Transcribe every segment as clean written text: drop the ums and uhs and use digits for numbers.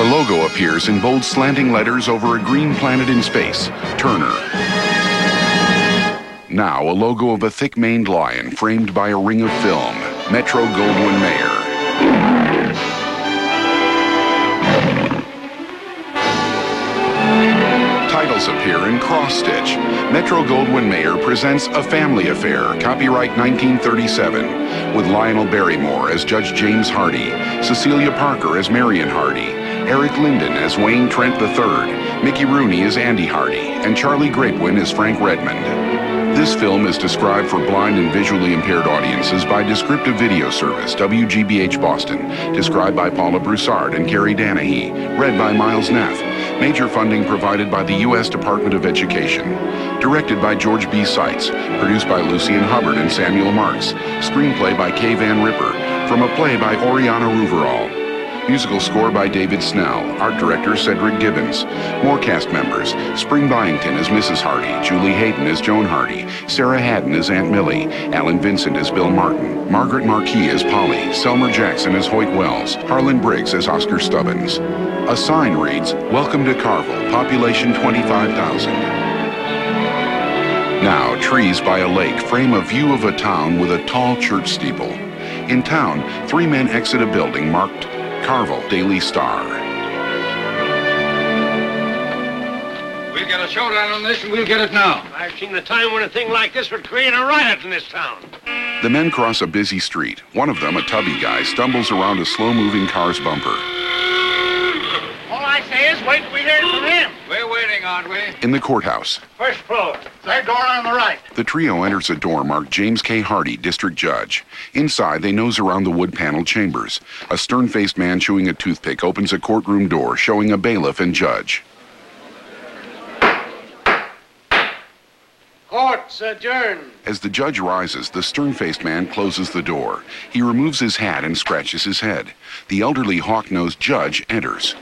A logo appears in bold slanting letters over a green planet in space, Turner. Now, a logo of a thick-maned lion framed by a ring of film, Metro-Goldwyn-Mayer. Titles appear in cross-stitch. Metro-Goldwyn-Mayer presents A Family Affair, copyright 1937, with Lionel Barrymore as Judge James Hardy, Cecilia Parker as Marion Hardy, Eric Linden as Wayne Trent III, Mickey Rooney as Andy Hardy, and Charlie Grapewin as Frank Redmond. This film is described for blind and visually impaired audiences by Descriptive Video Service, WGBH Boston, described by Paula Broussard and Gary Danahy, read by Miles Neff. Major funding provided by the U.S. Department of Education. Directed by George B. Seitz. Produced by Lucien Hubbard and Samuel Marks. Screenplay by Kay Van Ripper. From a play by Oriana Ruverall. Musical score by David Snell. Art director Cedric Gibbons. More cast members. Spring Byington as Mrs. Hardy. Julie Hayden as Joan Hardy. Sarah Haddon as Aunt Millie. Alan Vincent as Bill Martin. Margaret Marquis as Polly. Selmer Jackson as Hoyt Wells. Harlan Briggs as Oscar Stubbins. A sign reads, "Welcome to Carville, population 25,000. Now, trees by a lake frame a view of a town with a tall church steeple. In town, 3 men exit a building marked Carville Daily Star. We'll get a showdown on this, and we'll get it now. I've seen the time when a thing like this would create a riot in this town. The men cross a busy street. One of them, a tubby guy, stumbles around a slow-moving car's bumper. All I say is wait till we hear from him. We're waiting, aren't we? In the courthouse. First floor. Third door on the right. The trio enters a door marked James K. Hardy, District Judge. Inside, they nose around the wood-paneled chambers. A stern-faced man chewing a toothpick opens a courtroom door, showing a bailiff and judge. Court's adjourned. As the judge rises, the stern-faced man closes the door. He removes his hat and scratches his head. The elderly hawk-nosed judge enters.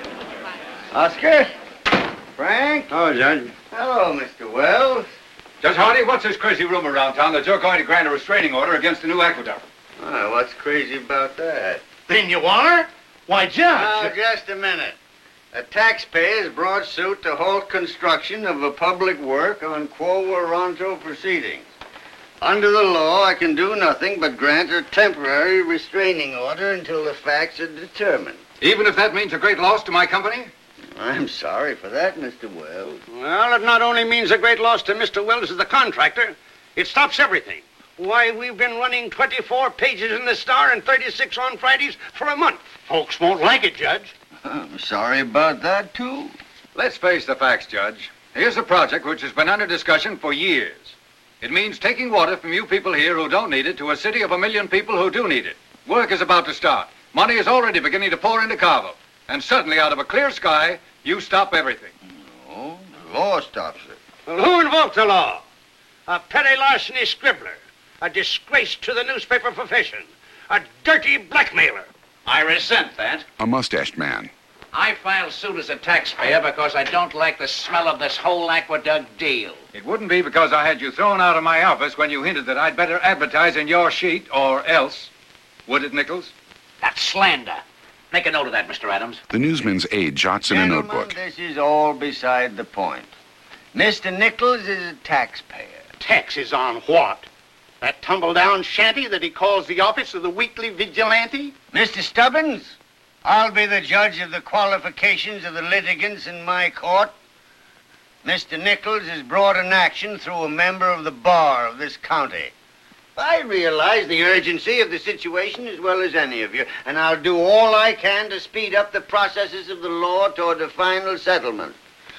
Oscar? Frank? Oh, Judge. Hello, Mr. Wells. Judge Hardy, what's this crazy rumor around town that you're going to grant a restraining order against the new aqueduct? Oh, what's crazy about that? Then you are? Why, Judge. Now, just a minute. A taxpayer has brought suit to halt construction of a public work on Quo Warranto proceedings. Under the law, I can do nothing but grant a temporary restraining order until the facts are determined. Even if that means a great loss to my company? I'm sorry for that, Mr. Wells. Well, it not only means a great loss to Mr. Wells as the contractor, it stops everything. Why, we've been running 24 pages in the Star and 36 on Fridays for a month. Folks won't like it, Judge. I'm sorry about that, too. Let's face the facts, Judge. Here's a project which has been under discussion for years. It means taking water from you people here who don't need it to a city of 1 million people who do need it. Work is about to start. Money is already beginning to pour into Carville. And suddenly, out of a clear sky, you stop everything. No, the law stops it. Well, who invoked the law? A petty larceny scribbler, a disgrace to the newspaper profession, a dirty blackmailer. I resent that. A mustached man. I filed suit as a taxpayer because I don't like the smell of this whole aqueduct deal. It wouldn't be because I had you thrown out of my office when you hinted that I'd better advertise in your sheet or else. Would it, Nichols? That's slander. Make a note of that, Mr. Adams. The newsman's aide jots in a Gentlemen, notebook. this is all beside the point. Mr. Nichols is a taxpayer. Taxes on what? That tumble-down shanty that he calls the office of the weekly vigilante? Mr. Stubbins, I'll be the judge of the qualifications of the litigants in my court. Mr. Nichols has brought an action through a member of the bar of this county. I realize the urgency of the situation as well as any of you, and I'll do all I can to speed up the processes of the law toward a final settlement.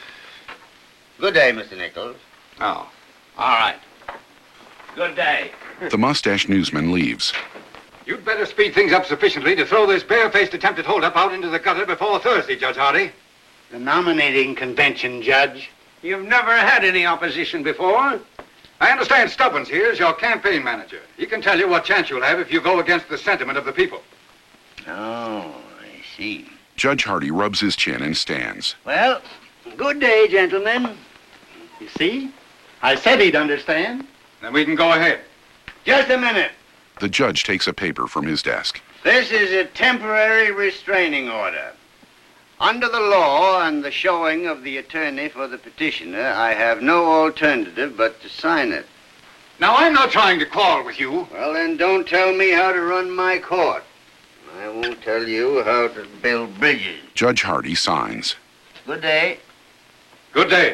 Good day, Mr. Nichols. Oh, all right. Good day. The mustached newsman leaves. You'd better speed things up sufficiently to throw this barefaced attempted holdup out into the gutter before Thursday, Judge Hardy. The nominating convention, Judge. You've never had any opposition before. I understand Stubbins here is your campaign manager. He can tell you what chance you'll have if you go against the sentiment of the people. Oh, I see. Judge Hardy rubs his chin and stands. Well, good day, gentlemen. You see? I said he'd understand. Then we can go ahead. Just a minute. The judge takes a paper from his desk. This is a temporary restraining order. Under the law and the showing of the attorney for the petitioner, I have no alternative but to sign it. Now, I'm not trying to quarrel with you. Well, then don't tell me how to run my court. I won't tell you how to build bridges. Judge Hardy signs. Good day. Good day.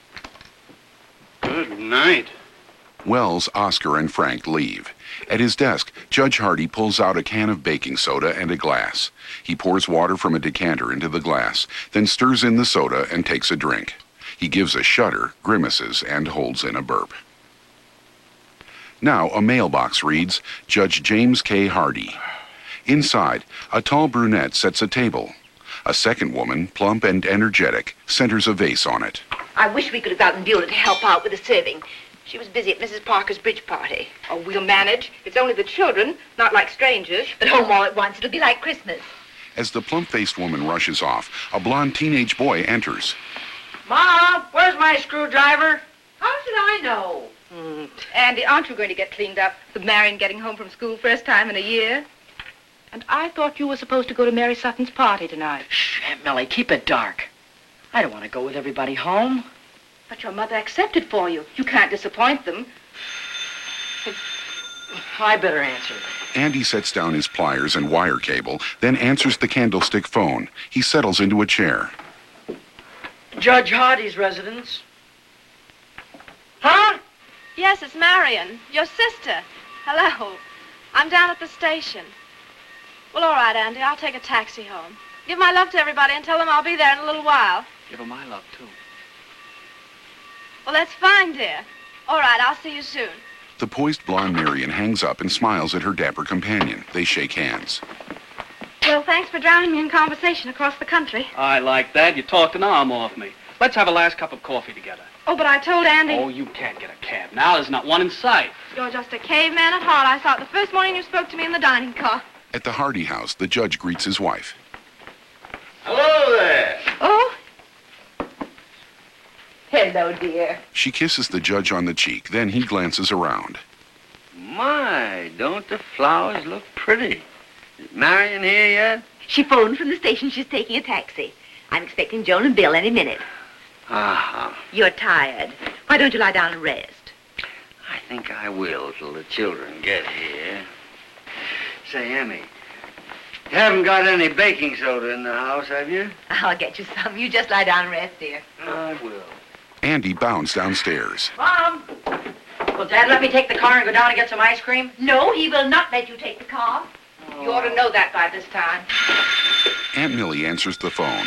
Good night. Wells, Oscar, and Frank leave. At his desk, Judge Hardy pulls out a can of baking soda and a glass. He pours water from a decanter into the glass, then stirs in the soda and takes a drink. He gives a shudder, grimaces, and holds in a burp. Now, a mailbox reads, Judge James K. Hardy. Inside, a tall brunette sets a table. A second woman, plump and energetic, centers a vase on it. I wish we could have gotten Beulah to help out with the serving. She was busy at Mrs. Parker's bridge party. Oh, we'll manage. It's only the children, not like strangers. But home all at once, it'll be like Christmas. As the plump-faced woman rushes off, a blond teenage boy enters. Mom, where's my screwdriver? How should I know? Andy, aren't you going to get cleaned up with Marion getting home from school first time in a year? And I thought you were supposed to go to Mary Sutton's party tonight. Shh, Aunt Millie, keep it dark. I don't want to go with everybody home. But your mother accepted for you. You can't disappoint them. I better answer. Andy sets down his pliers and wire cable, then answers the candlestick phone. He settles into a chair. Judge Hardy's residence. Huh? Yes, it's Marion, your sister. Hello. I'm down at the station. Well, all right, Andy, I'll take a taxi home. Give my love to everybody and tell them I'll be there in a little while. Give her my love, too. Well, that's fine, dear. All right, I'll see you soon. The poised blonde Marion hangs up and smiles at her dapper companion. They shake hands. Well, thanks for drowning me in conversation across the country. I like that. You talked an arm off me. Let's have a last cup of coffee together. Oh, but I told Andy... Oh, you can't get a cab now. There's not one in sight. You're just a caveman at heart. I saw it the first morning you spoke to me in the dining car. At the Hardy house, the judge greets his wife. Hello there. Oh? Hello, dear. She kisses the judge on the cheek, then he glances around. My, don't the flowers look pretty? Is Marion here yet? She phoned from the station. She's taking a taxi. I'm expecting Joan and Bill any minute. Ah, You're tired. Why don't you lie down and rest? I think I will till the children get here. Say, Emmy, you haven't got any baking soda in the house, have you? I'll get you some. You just lie down and rest, dear. I will. Andy bounds downstairs. Mom! Will Dad let me take the car and go down and get some ice cream? No, he will not let you take the car. You ought to know that by this time. Aunt Millie answers the phone.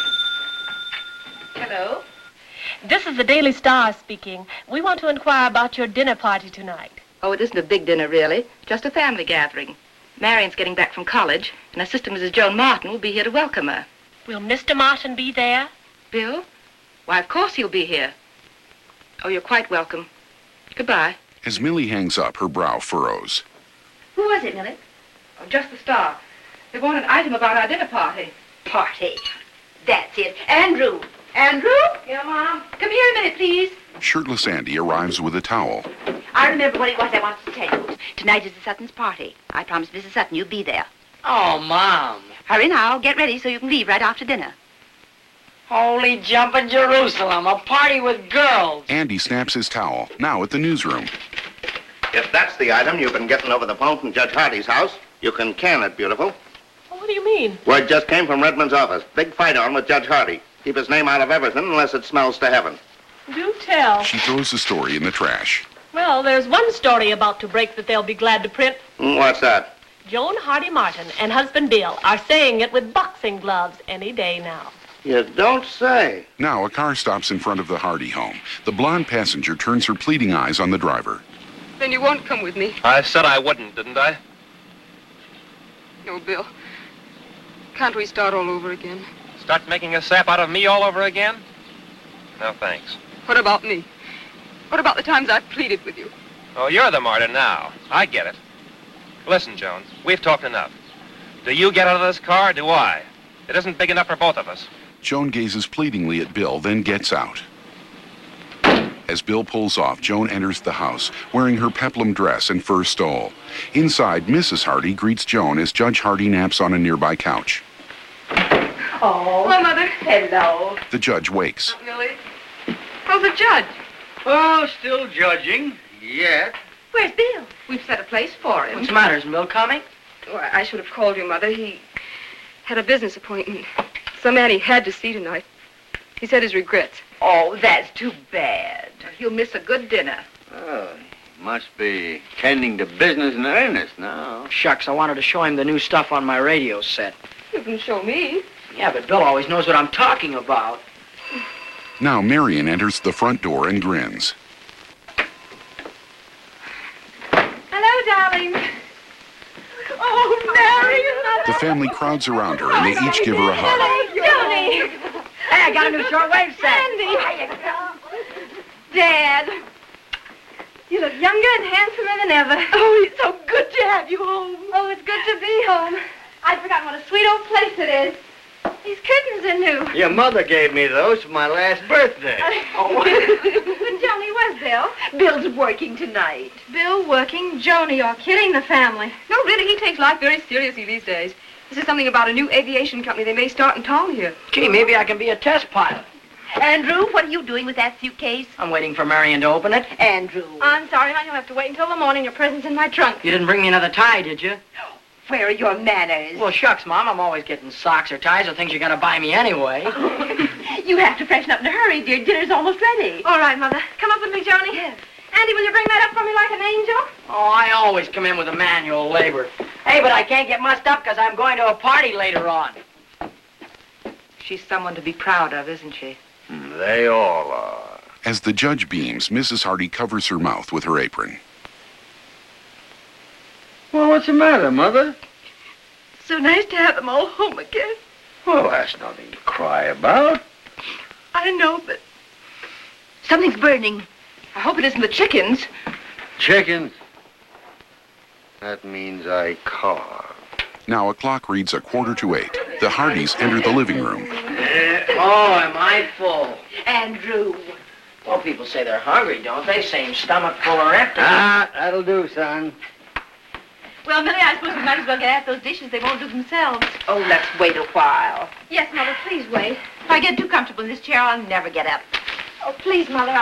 Hello? This is the Daily Star speaking. We want to inquire about your dinner party tonight. Oh, it isn't a big dinner, really. Just a family gathering. Marion's getting back from college, and her sister, Mrs. Joan Martin, will be here to welcome her. Will Mr. Martin be there? Bill? Why, of course he'll be here. Oh, you're quite welcome. Goodbye. As Millie hangs up, her brow furrows. Who was it, Millie? Oh, just the Star. They want an item about our dinner party. Party. That's it. Andrew. Andrew? Yeah, Mom. Come here a minute, please. Shirtless Andy arrives with a towel. I remember what it was I wanted to tell you. Tonight is the Sutton's party. I promised Mrs. Sutton you'd be there. Oh, Mom. Hurry now. Get ready so you can leave right after dinner. Holy jumping Jerusalem, a party with girls. Andy snaps his towel. Now at the newsroom. If that's the item you've been getting over the phone from Judge Hardy's house, you can can it, beautiful. What do you mean? Word just came from Redmond's office. Big fight on with Judge Hardy. Keep his name out of everything unless it smells to heaven. Do tell. She throws the story in the trash. Well, there's one story about to break that they'll be glad to print. What's that? Joan Hardy Martin and husband Bill are saying it with boxing gloves any day now. You don't say. Now a car stops in front of the Hardy home. The blonde passenger turns her pleading eyes on the driver. Then you won't come with me. I said I wouldn't, didn't I? No, Bill. Can't we start all over again? Start making a sap out of me all over again? No, thanks. What about me? What about the times I've pleaded with you? Oh, you're the martyr now. I get it. Listen, Joan, we've talked enough. Do you get out of this car, or do I? It isn't big enough for both of us. Joan gazes pleadingly at Bill, then gets out. As Bill pulls off, Joan enters the house, wearing her peplum dress and fur stole. Inside, Mrs. Hardy greets Joan as Judge Hardy naps on a nearby couch. Oh. Hello, Mother. Hello. The judge wakes. Millie. How's the judge? Oh, still judging. Yet. Where's Bill? We've set a place for him. What's the matter? Is Bill coming? Well, I should have called you, Mother. He had a business appointment. Some man he had to see tonight. He said his regrets. Oh, that's too bad. He'll miss a good dinner. Oh, he must be tending to business in earnest now. Shucks, I wanted to show him the new stuff on my radio set. You can show me. Yeah, but Bill always knows what I'm talking about. Now Marion enters the front door and grins. Hello, darling. Oh, Marion. The family crowds around her and they each give her a hug. Johnny. Hey, I got a new shortwave set. Andy. Dad. You look younger and handsomer than ever. Oh, it's so good to have you home. Oh, it's good to be home. I'd forgotten what a sweet old place it is. These curtains are new. Your mother gave me those for my last birthday. But Joni, where's Bill? Bill's working tonight. Bill working? Joni, you're kidding the family. No, really, he takes life very seriously these days. This is something about a new aviation company they may start in town here. Gee, maybe I can be a test pilot. Andrew, what are you doing with that suitcase? I'm waiting for Marion to open it. Andrew. I'm sorry, hon. You'll have to wait until the morning. Your present's in my trunk. You didn't bring me another tie, did you? Where are your manners? Well, shucks, Mom. I'm always getting socks or ties or things you're going to buy me anyway. You have to freshen up in a hurry, dear. Dinner's almost ready. All right, Mother. Come up with me, Joni. Yes. Andy, will you bring that up for me like an angel? Oh, I always come in with a manual labor. Hey, but I can't get mussed up because I'm going to a party later on. She's someone to be proud of, isn't she? They all are. As the judge beams, Mrs. Hardy covers her mouth with her apron. Well, what's the matter, Mother? So nice to have them all home again. Well, that's nothing to cry about. I know, but Something's burning. I hope it isn't the chickens. Chickens? That means I carve. Now a clock reads 7:45. The Hardys enter the living room. Oh, am I full? Andrew. Well, people say they're hungry, don't they? Same stomach full or empty. Ah, that'll do, son. Well, Millie, I suppose we might as well get at those dishes. They won't do themselves. Oh, let's wait a while. Yes, Mother, please wait. If I get too comfortable in this chair, I'll never get up. Oh, please, Mother,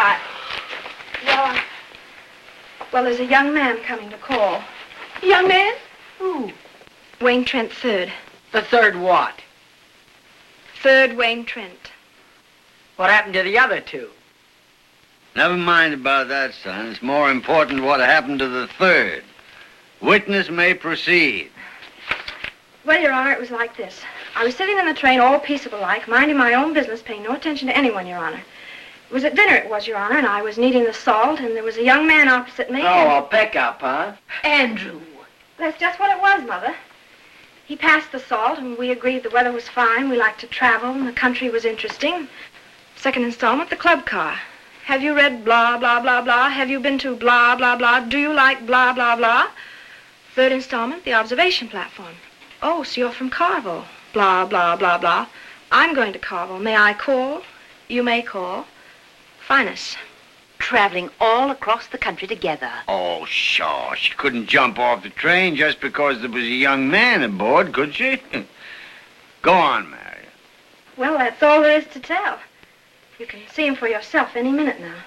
Well, there's a young man coming to call. young man? Who? Wayne Trent III. The third what? Third Wayne Trent. What happened to the other two? Never mind about that, son. It's more important what happened to the third. Witness may proceed. Well, Your Honor, it was like this. I was sitting in the train all peaceable-like, minding my own business, paying no attention to anyone, Your Honor. It was at dinner, it was, Your Honor, and I was needing the salt, and there was a young man opposite me. Oh, a pickup, huh? Andrew. That's just what it was, Mother. He passed the salt, and we agreed the weather was fine, we liked to travel, and the country was interesting. Second installment, the club car. Have you read blah, blah, blah, blah? Have you been to blah, blah, blah? Do you like blah, blah, blah? Third installment, the observation platform. Oh, so you're from Carville. Blah, blah, blah, blah. I'm going to Carville. May I call? You may call. Finus. Traveling all across the country together. Oh, sure. She couldn't jump off the train just because there was a young man aboard, could she? Go on, Marion. Well, that's all there is to tell. You can see him for yourself any minute now.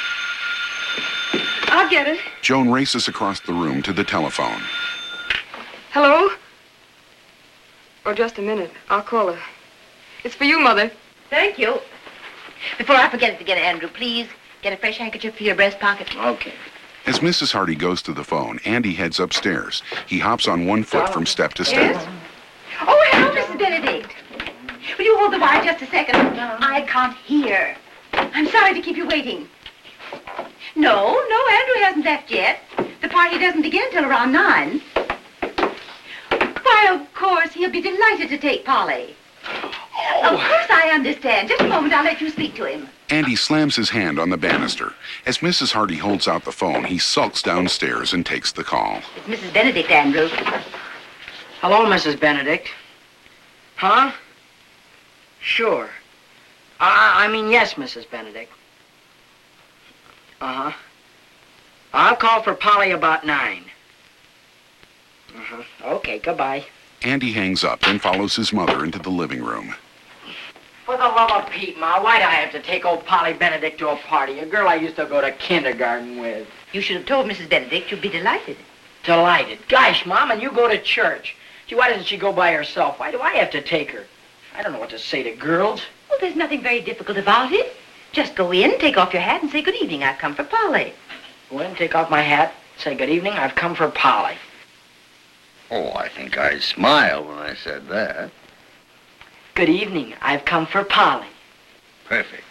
I'll get it. Joan races across the room to the telephone. Hello? Oh, just a minute. I'll call her. It's for you, Mother. Thank you. Before I forget it again, Andrew, please get a fresh handkerchief for your breast pocket. Okay. As Mrs. Hardy goes to the phone, Andy heads upstairs. He hops on one foot from step to step. Yes? Oh, hello, Mrs. Benedict. Will you hold the wire just a second? I can't hear. I'm sorry to keep you waiting. No, Andrew hasn't left yet. The party doesn't begin till around 9. Why, of course, he'll be delighted to take Polly. Of course I understand. Just a moment, I'll let you speak to him. Andy slams his hand on the banister. As Mrs. Hardy holds out the phone, he sulks downstairs and takes the call. It's Mrs. Benedict, Andrew. Hello, Mrs. Benedict. Huh? Sure. I mean, yes, Mrs. Benedict. Uh-huh. I'll call for Polly about 9. Uh-huh. Okay, goodbye. Andy hangs up and follows his mother into the living room. For the love of Pete, Ma, why'd I have to take old Polly Benedict to a party? A girl I used to go to kindergarten with. You should have told Mrs. Benedict you'd be delighted. Delighted. Gosh, Mom, and you go to church. Gee, why doesn't she go by herself? Why do I have to take her? I don't know what to say to girls. Well, there's nothing very difficult about it. Just go in, take off your hat, and say good evening. I've come for Polly. Go in, take off my hat, say good evening. I've come for Polly. Oh, I think I smiled when I said that. Good evening. I've come for Polly. Perfect.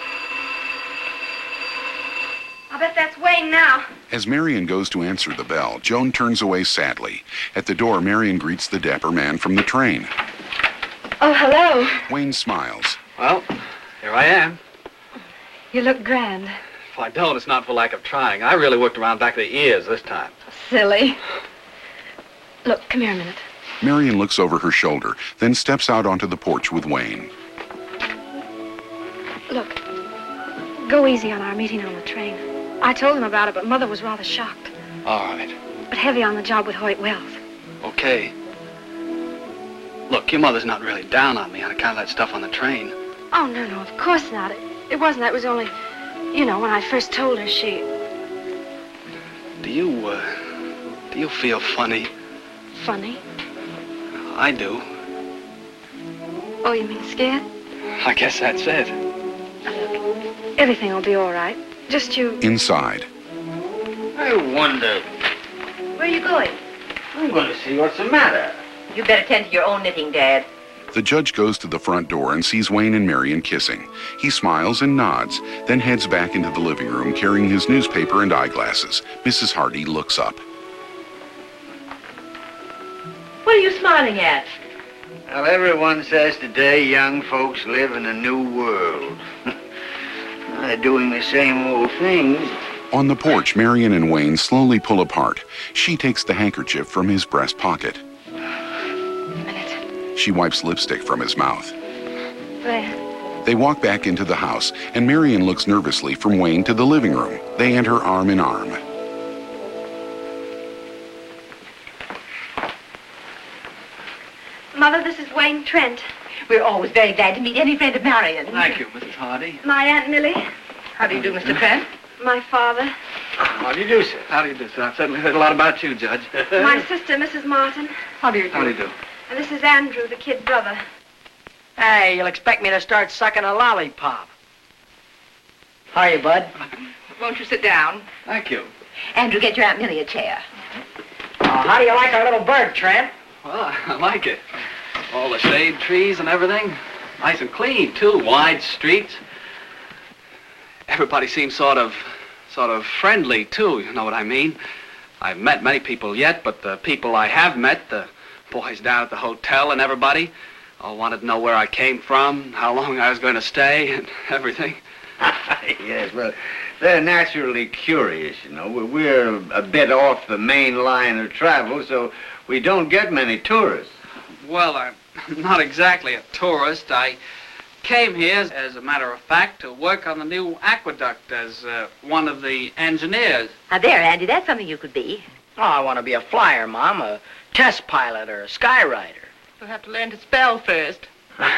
I'll bet that's Wayne now. As Marion goes to answer the bell, Joan turns away sadly. At the door, Marion greets the dapper man from the train. Oh, hello. Wayne smiles. Well, here I am. You look grand. If I don't, it's not for lack of trying. I really worked around back of the ears this time. Silly. Look, come here a minute. Marion looks over her shoulder, then steps out onto the porch with Wayne. Look, go easy on our meeting on the train. I told him about it, but Mother was rather shocked. All right. But heavy on the job with Hoyt Wells. Okay. Look, your mother's not really down on me on account of that stuff on the train. Oh, no, of course not. It wasn't that. It was only, when I first told her, she... Do you feel funny? Funny? I do. Oh, you mean scared? I guess that's it. Look, everything will be all right. Just you... Inside. I wonder. Where are you going? I'm going to see what's the matter. You better tend to your own knitting, Dad. The judge goes to the front door and sees Wayne and Marion kissing. He smiles and nods, then heads back into the living room carrying his newspaper and eyeglasses. Mrs. Hardy looks up. What are you smiling at? Well, everyone says today young folks live in a new world. They're doing the same old things. On the porch, Marion and Wayne slowly pull apart. She takes the handkerchief from his breast pocket. She wipes lipstick from his mouth. There. They walk back into the house, and Marion looks nervously from Wayne to the living room. They enter arm in arm. Mother, this is Wayne Trent. We're always very glad to meet any friend of Marion. Thank you, Mrs. Hardy. My Aunt Millie. How do you do, Mr. Trent? My father. How do you do, sir? How do you do, sir? I've certainly heard a lot about you, Judge. My sister, Mrs. Martin. How do you do? How do you do? And this is Andrew, the kid brother. Hey, you'll expect me to start sucking a lollipop. Hiya, bud. Won't you sit down? Thank you. Andrew, get your Aunt Millie a chair. How do you like our little bird, Trent? Well, I like it. All the shade trees and everything. Nice and clean, too. Wide streets. Everybody seems sort of friendly, too, you know what I mean? I haven't met many people yet, but the people I have met, the boys down at the hotel and everybody, all wanted to know where I came from, how long I was going to stay, and everything. Yes, well, they're naturally curious, you know. We're a bit off the main line of travel, so we don't get many tourists. Well, I'm not exactly a tourist. I came here, as a matter of fact, to work on the new aqueduct as one of the engineers. Now, there, Andy, that's something you could be. Oh, I want to be a flyer, Mom, a test pilot or a skyrider. You'll have to learn to spell first.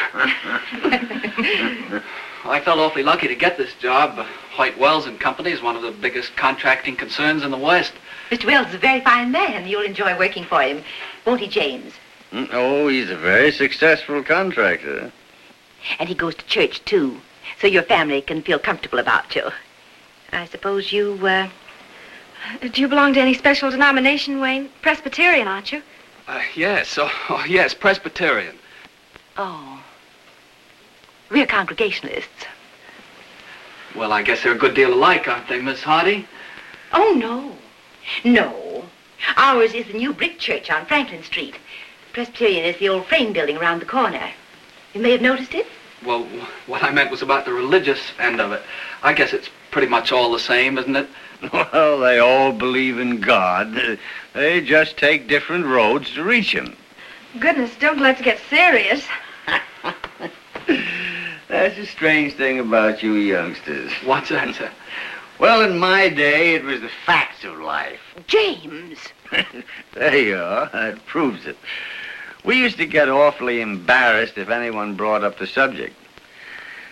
I felt awfully lucky to get this job. Hoyt Wells and Company is one of the biggest contracting concerns in the West. Mr. Wells is a very fine man. You'll enjoy working for him. Won't he, James? Oh, he's a very successful contractor. And he goes to church, too, so your family can feel comfortable about you. I suppose you, Do you belong to any special denomination, Wayne? Presbyterian, aren't you? Yes. Yes, Presbyterian. Oh. We're Congregationalists. Well, I guess they're a good deal alike, aren't they, Miss Hardy? Oh, no. No. Ours is the new brick church on Franklin Street. Presbyterian is the old frame building around the corner. You may have noticed it. Well, what I meant was about the religious end of it. I guess it's pretty much all the same, isn't it? Well, they all believe in God. They just take different roads to reach him. Goodness, don't let's get serious. That's a strange thing about you youngsters. What's that, sir? Well, in my day, it was the facts of life. James! There you are. That proves it. We used to get awfully embarrassed if anyone brought up the subject.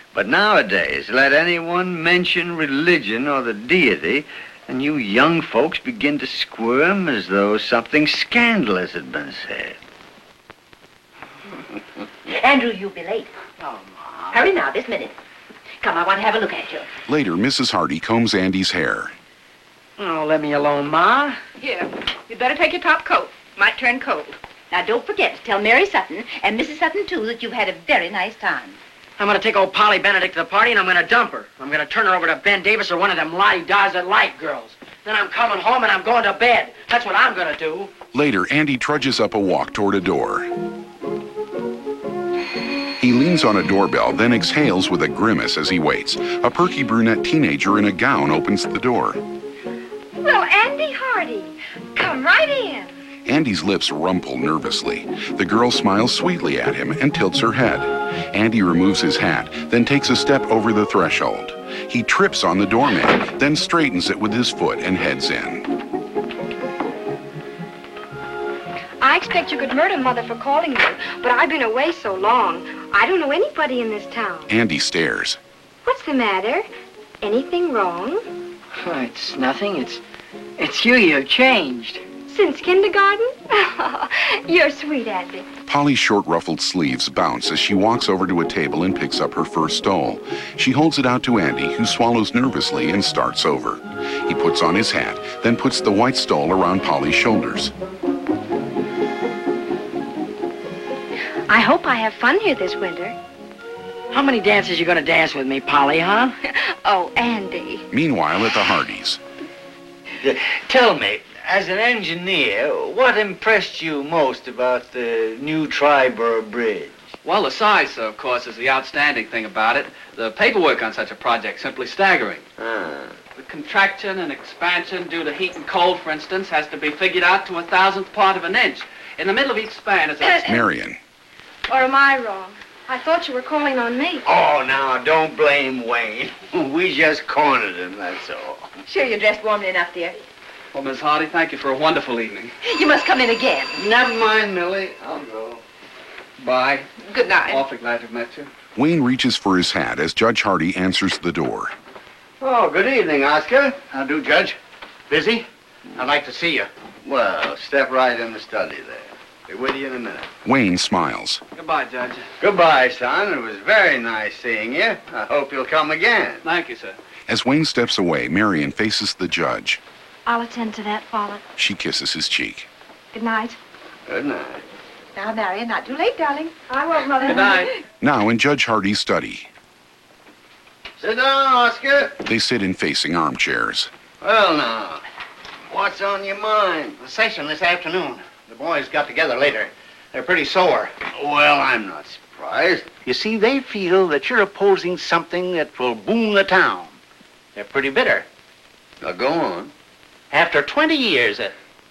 But nowadays, let anyone mention religion or the deity, and you young folks begin to squirm as though something scandalous had been said. Andrew, you'll be late. Oh, Mom. Hurry now, this minute. Come, I want to have a look at you. Later, Mrs. Hardy combs Andy's hair. Oh, let me alone, Ma. Here, you'd better take your top coat. Might turn cold. Now, don't forget to tell Mary Sutton and Mrs. Sutton, too, that you've had a very nice time. I'm going to take old Polly Benedict to the party, and I'm going to dump her. I'm going to turn her over to Ben Davis or one of them Lottie-Dahs that like girls. Then I'm coming home, and I'm going to bed. That's what I'm going to do. Later, Andy trudges up a walk toward a door. He leans on a doorbell, then exhales with a grimace as he waits. A perky brunette teenager in a gown opens the door. Well, Andy Hardy, come right in. Andy's lips rumple nervously. The girl smiles sweetly at him and tilts her head. Andy removes his hat, then takes a step over the threshold. He trips on the doormat, then straightens it with his foot and heads in. I expect you could murder Mother for calling you, but I've been away so long. I don't know anybody in this town. Andy stares. What's the matter? Anything wrong? Oh, it's nothing. It's you. You've changed. Since kindergarten? You're sweet, Andy. Polly's short ruffled sleeves bounce as she walks over to a table and picks up her first stole. She holds it out to Andy, who swallows nervously and starts over. He puts on his hat, then puts the white stole around Polly's shoulders. I hope I have fun here this winter. How many dances you going to dance with me, Polly, huh? Oh, Andy. Meanwhile, at the Hardys. Tell me, as an engineer, what impressed you most about the new Triborough Bridge? Well, the size, of course, is the outstanding thing about it. The paperwork on such a project simply staggering. The contraction and expansion due to heat and cold, for instance, has to be figured out to 1,000th part of an inch. In the middle of each span is a... Marion. Or am I wrong? I thought you were calling on me. Oh, now, don't blame Wayne. We just cornered him, that's all. Sure you're dressed warmly enough, dear. Well, Miss Hardy, thank you for a wonderful evening. You must come in again. Never mind, Millie. I'll go. Bye. Good night. Awfully glad to have met you. Wayne reaches for his hat as Judge Hardy answers the door. Oh, good evening, Oscar. How do, Judge? Busy? I'd like to see you. Well, step right in the study there. Be with you in a minute. Wayne smiles. Goodbye, Judge. Goodbye, son. It was very nice seeing you. I hope you'll come again. Thank you, sir. As Wayne steps away, Marion faces the judge. I'll attend to that, Father. She kisses his cheek. Good night. Good night. Now, Marion, not too late, darling. I won't, Mother. Good night. Now in Judge Hardy's study. Sit down, Oscar. They sit in facing armchairs. Well, now, what's on your mind? The session this afternoon. The boys got together later. They're pretty sore. Well, I'm not surprised. You see, they feel that you're opposing something that will boom the town. They're pretty bitter. Now, go on. After 20 years,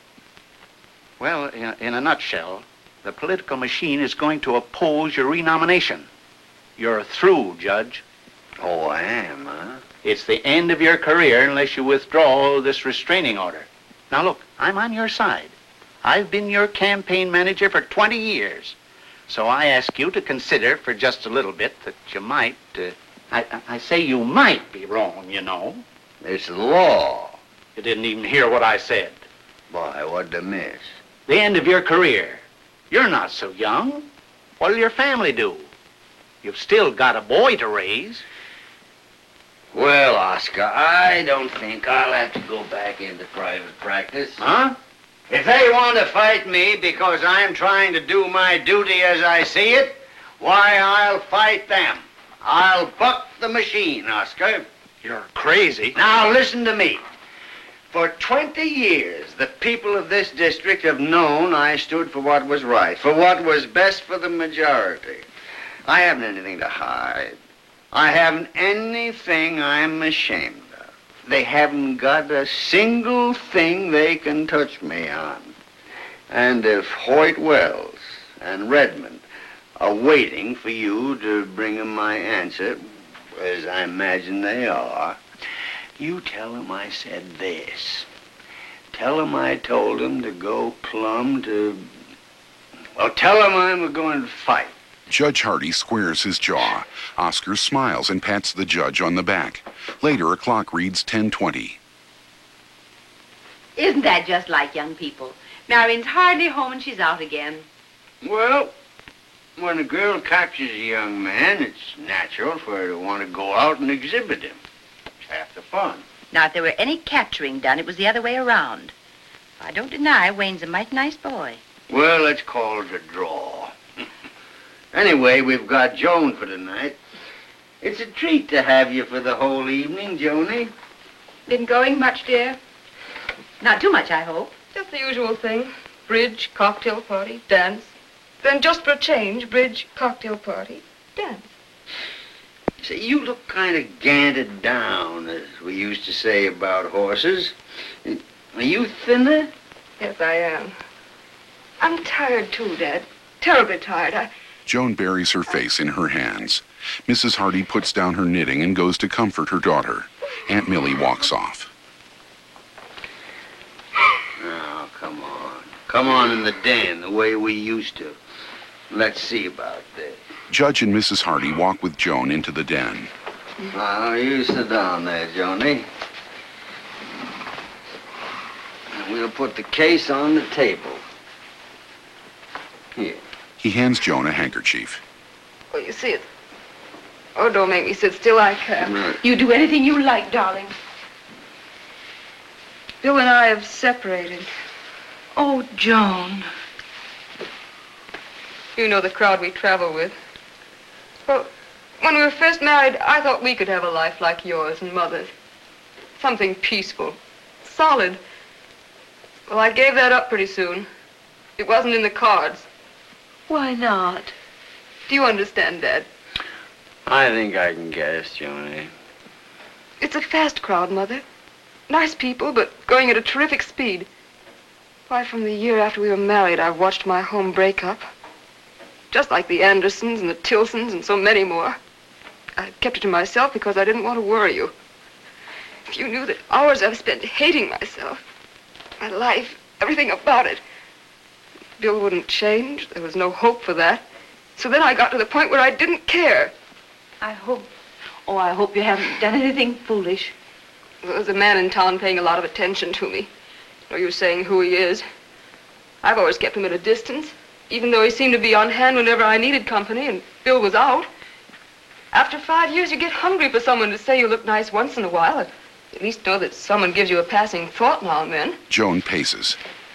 well, in a nutshell, the political machine is going to oppose your renomination. You're through, Judge. Oh, I am, huh? It's the end of your career unless you withdraw this restraining order. Now, look, I'm on your side. I've been your campaign manager for 20 years. So I ask you to consider for just a little bit that you might, I say you might be wrong, you know. It's law. You didn't even hear what I said. Why, what'd I miss? The end of your career. You're not so young. What'll your family do? You've still got a boy to raise. Well, Oscar, I don't think I'll have to go back into private practice. Huh? If they want to fight me because I'm trying to do my duty as I see it, why, I'll fight them. I'll buck the machine, Oscar. You're crazy. Now, listen to me. For 20 years, the people of this district have known I stood for what was right, for what was best for the majority. I haven't anything to hide. I haven't anything I'm ashamed of. They haven't got a single thing they can touch me on. And if Hoyt Wells and Redmond are waiting for you to bring them my answer, as I imagine they are, you tell them I said this. Tell them I told them to go plumb to... Well, tell them I'm going to fight. Judge Hardy squares his jaw. Oscar smiles and pats the judge on the back. Later, a clock reads 10:20. Isn't that just like young people? Marion's hardly home and she's out again. Well, when a girl captures a young man, it's natural for her to want to go out and exhibit him. It's half the fun. Now, if there were any capturing done, it was the other way around. I don't deny Wayne's a mighty nice boy. Well, let's call it a draw. Anyway, we've got Joan for tonight. It's a treat to have you for the whole evening, Joni. Been going much, dear? Not too much, I hope. Just the usual thing. Bridge, cocktail party, dance. Then just for a change, bridge, cocktail party, dance. Say, you look kind of ganted down, as we used to say about horses. Are you thinner? Yes, I am. I'm tired, too, Dad. Terribly tired. Joan buries her face in her hands. Mrs. Hardy puts down her knitting and goes to comfort her daughter. Aunt Millie walks off. Oh, come on. Come on in the den, the way we used to. Let's see about this. Judge and Mrs. Hardy walk with Joan into the den. Now, you sit down there, Joni. We'll put the case on the table. Here. He hands Joan a handkerchief. Well, you see it. Oh, don't make me sit still. I can't. Right. You do anything you like, darling. Bill and I have separated. Oh, Joan. You know the crowd we travel with. Well, when we were first married, I thought we could have a life like yours and Mother's. Something peaceful, solid. Well, I gave that up pretty soon. It wasn't in the cards. Why not? Do you understand, Dad? I think I can guess, Joni. It's a fast crowd, Mother. Nice people, but going at a terrific speed. Why, from the year after we were married, I've watched my home break up. Just like the Andersons and the Tilsons and so many more. I kept it to myself because I didn't want to worry you. If you knew the hours I've spent hating myself, my life, everything about it. Bill wouldn't change. There was no hope for that. So then I got to the point where I didn't care. I hope you haven't done anything foolish. Well, there's a man in town paying a lot of attention to me. No use saying who he is. I've always kept him at a distance, even though he seemed to be on hand whenever I needed company and Bill was out. After 5 years, you get hungry for someone to say you look nice once in a while. At least know that someone gives you a passing thought now and then. Joan paces.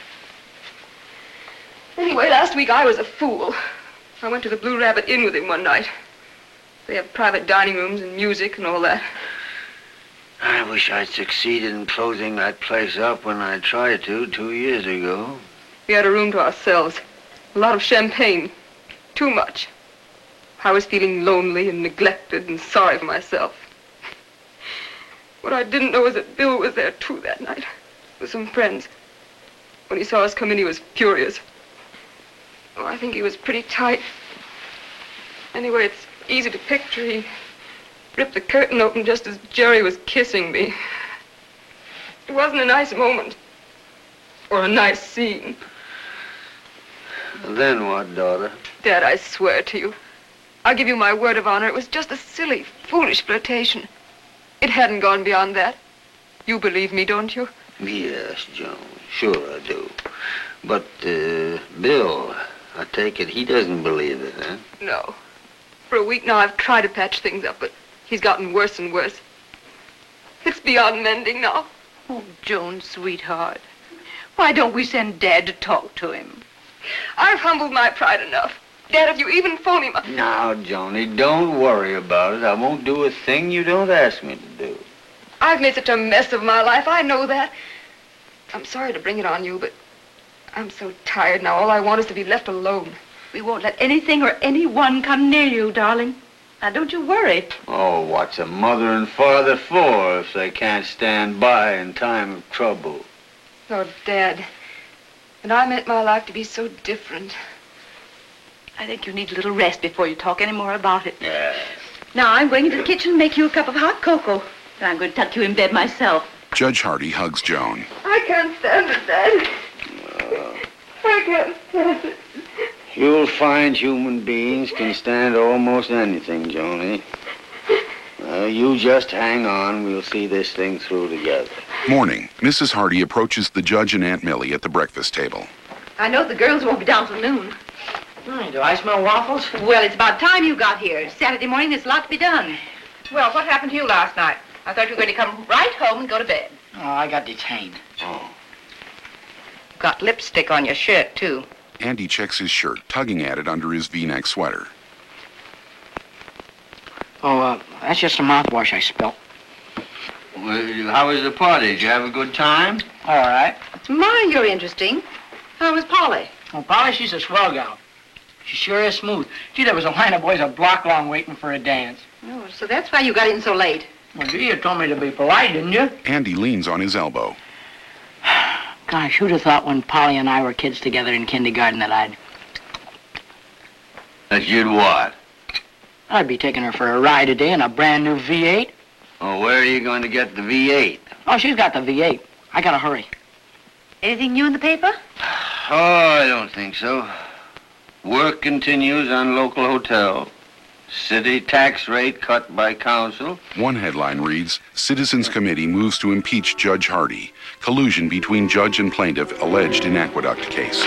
Anyway, last week I was a fool. I went to the Blue Rabbit Inn with him one night. They have private dining rooms and music and all that. I wish I'd succeeded in closing that place up when I tried to 2 years ago. We had a room to ourselves. A lot of champagne. Too much. I was feeling lonely and neglected and sorry for myself. What I didn't know was that Bill was there, too, that night. With some friends. When he saw us come in, he was furious. Oh, I think he was pretty tight. Anyway, it's easy to picture. He ripped the curtain open just as Jerry was kissing me. It wasn't a nice moment. Or a nice scene. Then what, daughter? Dad, I swear to you. I'll give you my word of honor. It was just a silly, foolish flirtation. It hadn't gone beyond that. You believe me, don't you? Yes, Joan. Sure I do. But, Bill, I take it he doesn't believe it, huh? No. For a week now, I've tried to patch things up, but he's gotten worse and worse. It's beyond mending now. Oh, Joan, sweetheart. Why don't we send Dad to talk to him? I've humbled my pride enough. Dad, if you even phone him up... Now, Joni, don't worry about it. I won't do a thing you don't ask me to do. I've made such a mess of my life. I know that. I'm sorry to bring it on you, but I'm so tired now. All I want is to be left alone. We won't let anything or anyone come near you, darling. Now, don't you worry. Oh, what's a mother and father for if they can't stand by in time of trouble? Oh, Dad. And I meant my life to be so different. I think you need a little rest before you talk any more about it. Yeah. Now, I'm going into the kitchen and make you a cup of hot cocoa. And I'm going to tuck you in bed myself. Judge Hardy hugs Joan. I can't stand it, Dad. I can't stand it. You'll find human beings can stand almost anything, Joni. You just hang on. We'll see this thing through together. Morning. Mrs. Hardy approaches the judge and Aunt Millie at the breakfast table. I know the girls won't be down till noon. Do I smell waffles? Well, it's about time you got here. Saturday morning, there's a lot to be done. Well, what happened to you last night? I thought you were going to come right home and go to bed. Oh, I got detained. Oh. Got lipstick on your shirt, too. Andy checks his shirt, tugging at it under his V-neck sweater. Oh, that's just a mouthwash I spilt. Well, how was the party? Did you have a good time? All right. My, you're interesting. How was Polly? Well, Polly, she's a swell gal. She sure is smooth. Gee, there was a line of boys a block long waiting for a dance. Oh, so that's why you got in so late. Well, gee, you told me to be polite, didn't you? Andy leans on his elbow. Gosh, who'd have thought when Polly and I were kids together in kindergarten that That you'd what? I'd be taking her for a ride today in a brand new V8. Oh, where are you going to get the V8? Oh, she's got the V8. I gotta hurry. Anything new in the paper? Oh, I don't think so. Work continues on local hotel. City tax rate cut by council. One headline reads, Citizens Committee moves to impeach Judge Hardy. Collusion between judge and plaintiff alleged in aqueduct case.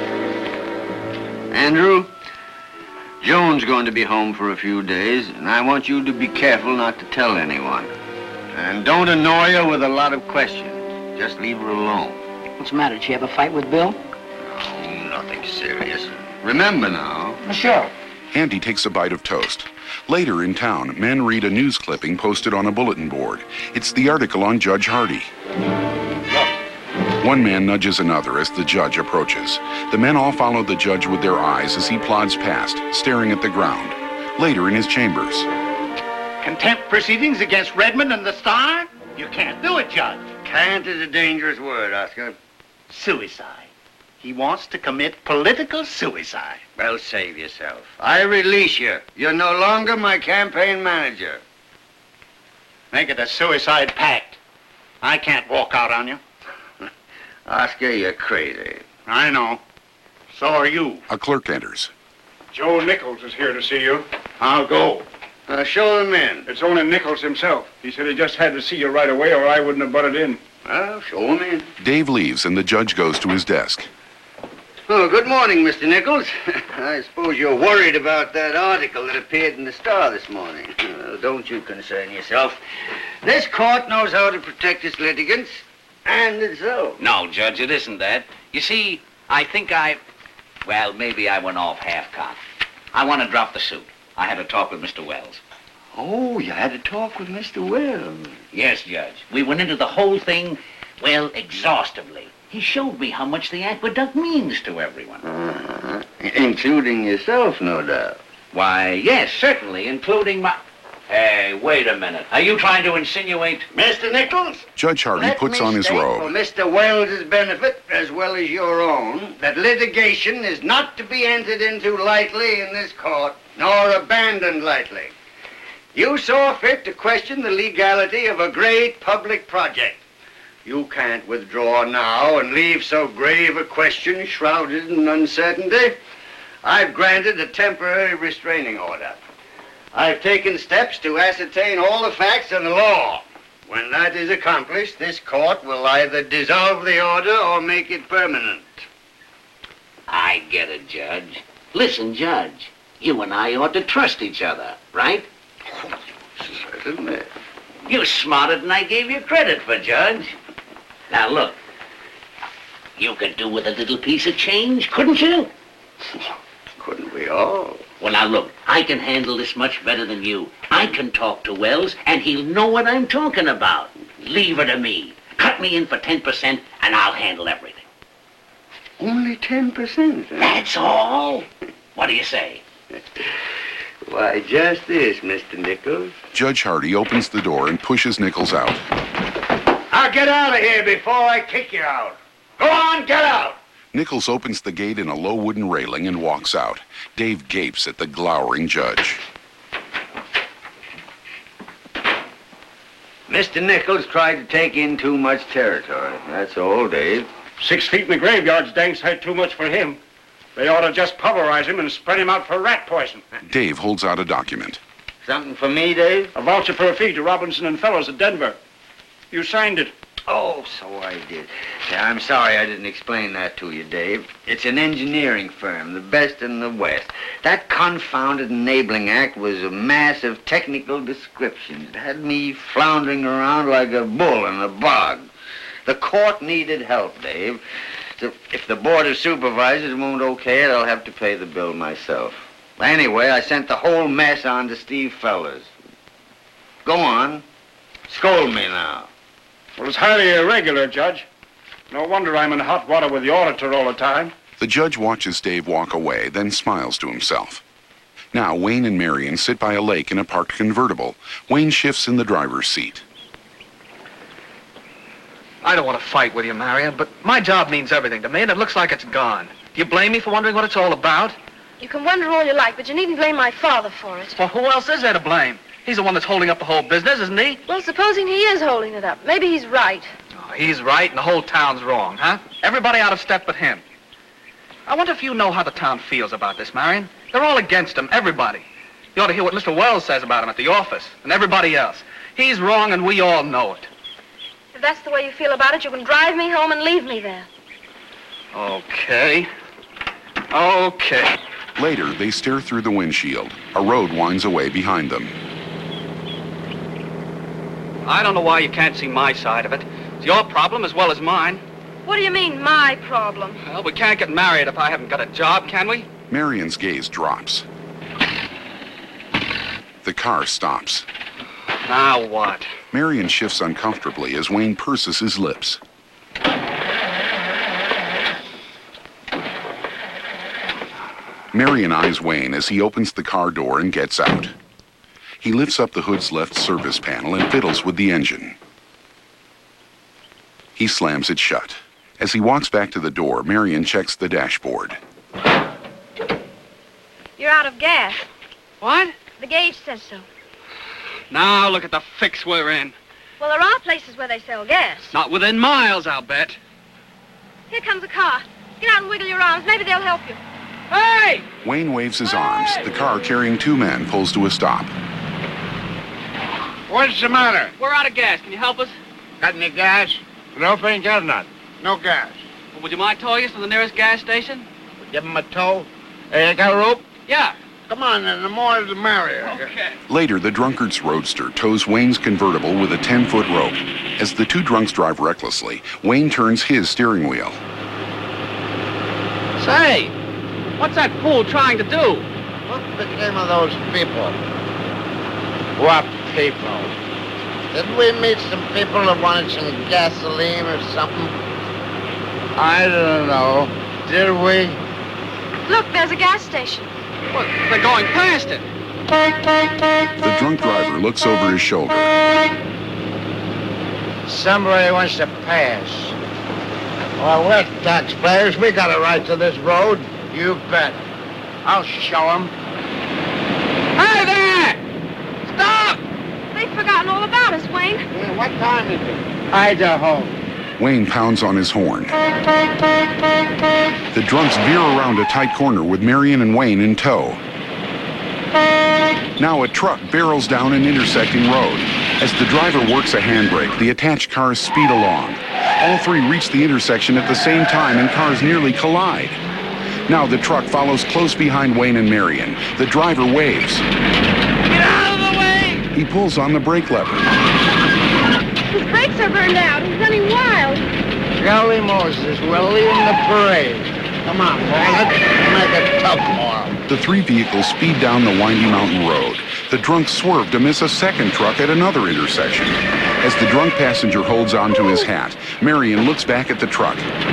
Andrew, Joan's going to be home for a few days, and I want you to be careful not to tell anyone. And don't annoy her with a lot of questions. Just leave her alone. What's the matter? Did she have a fight with Bill? Oh, nothing serious. Remember now. Sure. Andy takes a bite of toast. Later in town, men read a news clipping posted on a bulletin board. It's the article on Judge Hardy. One man nudges another as the judge approaches. The men all follow the judge with their eyes as he plods past, staring at the ground. Later in his chambers. Contempt proceedings against Redmond and the Star? You can't do it, Judge. Can't is a dangerous word, Oscar. Suicide. He wants to commit political suicide. Well, save yourself. I release you. You're no longer my campaign manager. Make it a suicide pact. I can't walk out on you. Oscar, you're crazy. I know. So are you. A clerk enters. Joe Nichols is here to see you. I'll go. Show him in. It's only Nichols himself. He said he just had to see you right away or I wouldn't have butted in. Well, show him in. Dave leaves and the judge goes to his desk. Oh, good morning, Mr. Nichols. I suppose you're worried about that article that appeared in the Star this morning. Don't you concern yourself. This court knows how to protect its litigants, and it's so. No, Judge, it isn't that. You see, I think well, maybe I went off half-cocked. I want to drop the suit. I had a talk with Mr. Wells. Oh, you had a talk with Mr. Wells? Yes, Judge. We went into the whole thing, well, exhaustively. He showed me how much the aqueduct means to everyone. Including yourself, no doubt. Why, yes, certainly, including my... Hey, wait a minute. Are you trying to insinuate... Mr. Nichols? Judge Hardy puts on his robe. For Mr. Wells' benefit, as well as your own, that litigation is not to be entered into lightly in this court, nor abandoned lightly. You saw fit to question the legality of a great public project. You can't withdraw now and leave so grave a question shrouded in uncertainty. I've granted a temporary restraining order. I've taken steps to ascertain all the facts and the law. When that is accomplished, this court will either dissolve the order or make it permanent. I get it, Judge. Listen, Judge, you and I ought to trust each other, right? Certainly. You're smarter than I gave you credit for, Judge. Now, look, you could do with a little piece of change, couldn't you? Couldn't we all? Well, now, look, I can handle this much better than you. I can talk to Wells, and he'll know what I'm talking about. Leave it to me. Cut me in for 10%, and I'll handle everything. Only 10%? Huh? That's all. What do you say? Why, just this, Mr. Nichols. Judge Hardy opens the door and pushes Nichols out. Now get out of here before I kick you out. Go on, get out! Nichols opens the gate in a low wooden railing and walks out. Dave gapes at the glowering judge. Mr. Nichols tried to take in too much territory. That's all, Dave. 6 feet in the graveyard's dang sight too much for him. They ought to just pulverize him and spread him out for rat poison. Dave holds out a document. Something for me, Dave? A voucher for a fee to Robinson and Fellows at Denver. You signed it. Oh, so I did. Yeah, I'm sorry I didn't explain that to you, Dave. It's an engineering firm, the best in the West. That confounded enabling act was a mass of technical descriptions. It had me floundering around like a bull in a bog. The court needed help, Dave. So if the Board of Supervisors won't okay it, I'll have to pay the bill myself. Anyway, I sent the whole mess on to Steve Fellers. Go on. Scold me now. Well, it's highly irregular, Judge. No wonder I'm in hot water with the auditor all the time. The judge watches Dave walk away, then smiles to himself. Now, Wayne and Marion sit by a lake in a parked convertible. Wayne shifts in the driver's seat. I don't want to fight with you, Marion, but my job means everything to me, and it looks like it's gone. Do you blame me for wondering what it's all about? You can wonder all you like, but you needn't blame my father for it. Well, who else is there to blame? He's the one that's holding up the whole business, isn't he? Well, supposing he is holding it up. Maybe he's right. Oh, he's right, and the whole town's wrong, huh? Everybody out of step but him. I wonder if you know how the town feels about this, Marion. They're all against him, everybody. You ought to hear what Mr. Wells says about him at the office, and everybody else. He's wrong, and we all know it. If that's the way you feel about it, you can drive me home and leave me there. Okay. Okay. Later, they stare through the windshield. A road winds away behind them. I don't know why you can't see my side of it. It's your problem as well as mine. What do you mean, my problem? Well, we can't get married if I haven't got a job, can we? Marion's gaze drops. The car stops. Now what? Marion shifts uncomfortably as Wayne purses his lips. Marion eyes Wayne as he opens the car door and gets out. He lifts up the hood's left service panel and fiddles with the engine. He slams it shut. As he walks back to the door, Marion checks the dashboard. You're out of gas. What? The gauge says so. Now look at the fix we're in. Well, there are places where they sell gas. Not within miles, I'll bet. Here comes a car. Get out and wiggle your arms. Maybe they'll help you. Hey! Wayne waves his arms. The car carrying two men pulls to a stop. What's the matter? We're out of gas. Can you help us? Got any gas? Nope, ain't got none. No gas. Well, would you mind towing us to the nearest gas station? Give him a tow. Hey, you got a rope? Yeah. Come on, then. The more the merrier. Okay. Later, the drunkard's roadster tows Wayne's convertible with a 10-foot rope. As the two drunks drive recklessly, Wayne turns his steering wheel. Say, what's that fool trying to do? What became of those people? What people? Didn't we meet some people that wanted some gasoline or something? I don't know. Did we? Look, there's a gas station. Well, they're going past it. The drunk driver looks over his shoulder. Somebody wants to pass. Well, we're taxpayers. We got a right to this road. You bet. I'll show them. Hey there! Stop! They've forgotten all about us, Wayne. What time is it? Idaho. Wayne pounds on his horn. The drunks veer around a tight corner with Marion and Wayne in tow. Now a truck barrels down an intersecting road. As the driver works a handbrake, the attached cars speed along. All three reach the intersection at the same time and cars nearly collide. Now the truck follows close behind Wayne and Marion. The driver waves. Get out of the way! He pulls on the brake lever. His brakes are burned out. He's running wild. Golly Moses, we're leaving the parade. Come on, boy, let's make it tough for him. The three vehicles speed down the windy mountain road. The drunks swerve to miss a second truck at another intersection. As the drunk passenger holds onto his hat, Marion looks back at the truck.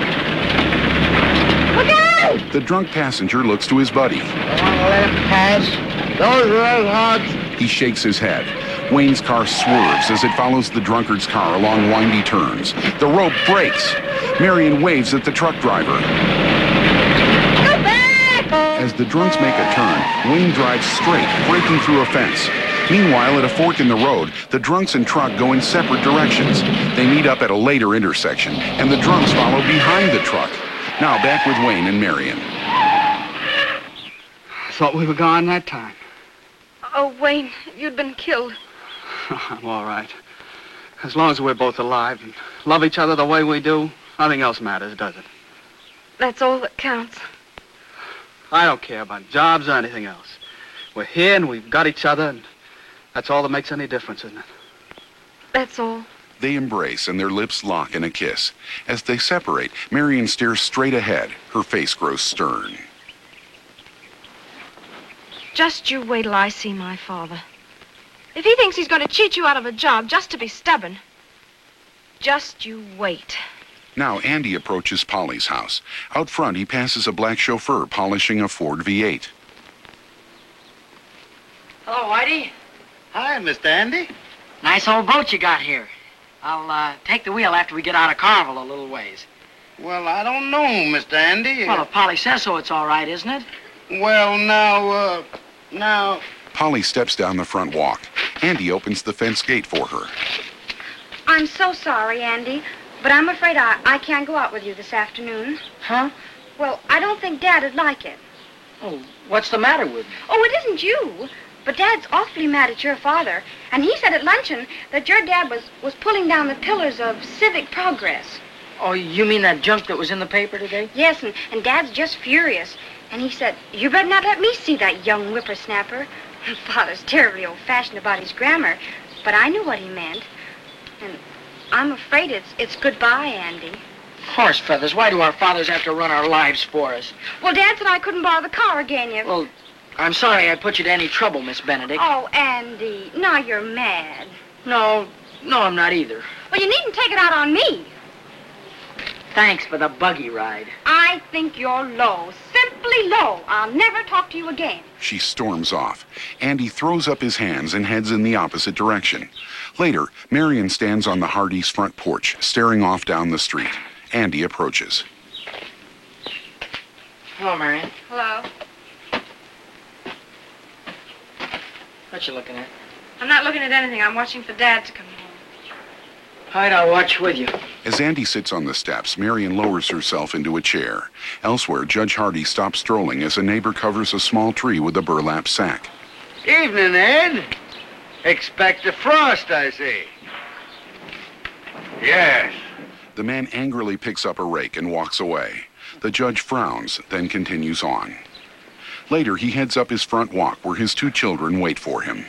Look out! The drunk passenger looks to his buddy. You want to let him pass? Those red hogs. He shakes his head. Wayne's car swerves as it follows the drunkard's car along windy turns. The rope breaks. Marion waves at the truck driver. Go back! As the drunks make a turn, Wayne drives straight, breaking through a fence. Meanwhile, at a fork in the road, the drunks and truck go in separate directions. They meet up at a later intersection, and the drunks follow behind the truck. Now back with Wayne and Marion. Thought we were gone that time. Oh, Wayne, if you'd been killed. I'm all right. As long as we're both alive and love each other the way we do, nothing else matters, does it? That's all that counts. I don't care about jobs or anything else. We're here and we've got each other, and that's all that makes any difference, isn't it? That's all. They embrace and their lips lock in a kiss. As they separate, Marion stares straight ahead. Her face grows stern. Just you wait till I see my father. If he thinks he's going to cheat you out of a job just to be stubborn, just you wait. Now Andy approaches Polly's house. Out front, he passes a black chauffeur polishing a Ford V8. Hello, Whitey. Hi, Mr. Andy. Nice old boat you got here. I'll take the wheel after we get out of Carvel a little ways. Well, I don't know, Mr. Andy. Well, if Polly says so, it's all right, isn't it? Well, now... Polly steps down the front walk. Andy opens the fence gate for her. I'm so sorry, Andy, but I'm afraid I can't go out with you this afternoon. Huh? Well, I don't think Dad would like it. Oh, what's the matter with me? Oh, it isn't you. But Dad's awfully mad at your father. And he said at luncheon that your dad was pulling down the pillars of civic progress. Oh, you mean that junk that was in the paper today? Yes, and Dad's just furious. And he said, you better not let me see that young whippersnapper. Father's terribly old-fashioned about his grammar, but I knew what he meant. And I'm afraid it's goodbye, Andy. Horse feathers, why do our fathers have to run our lives for us? Well, Dad said I couldn't borrow the car again if... Well, I'm sorry I put you to any trouble, Miss Benedict. Oh, Andy, now you're mad. No, I'm not either. Well, you needn't take it out on me. Thanks for the buggy ride. I think you're low, simply low. I'll never talk to you again. She storms off. Andy throws up his hands and heads in the opposite direction. Later, Marion stands on the Hardys' front porch, staring off down the street. Andy approaches. Hello, Marion. Hello. What you looking at? I'm not looking at anything. I'm watching for Dad to come home. All right, I'll watch with you. As Andy sits on the steps, Marion lowers herself into a chair. Elsewhere, Judge Hardy stops strolling as a neighbor covers a small tree with a burlap sack. Evening, Ed. Expect a frost, I see. Yes. The man angrily picks up a rake and walks away. The judge frowns, then continues on. Later, he heads up his front walk where his two children wait for him.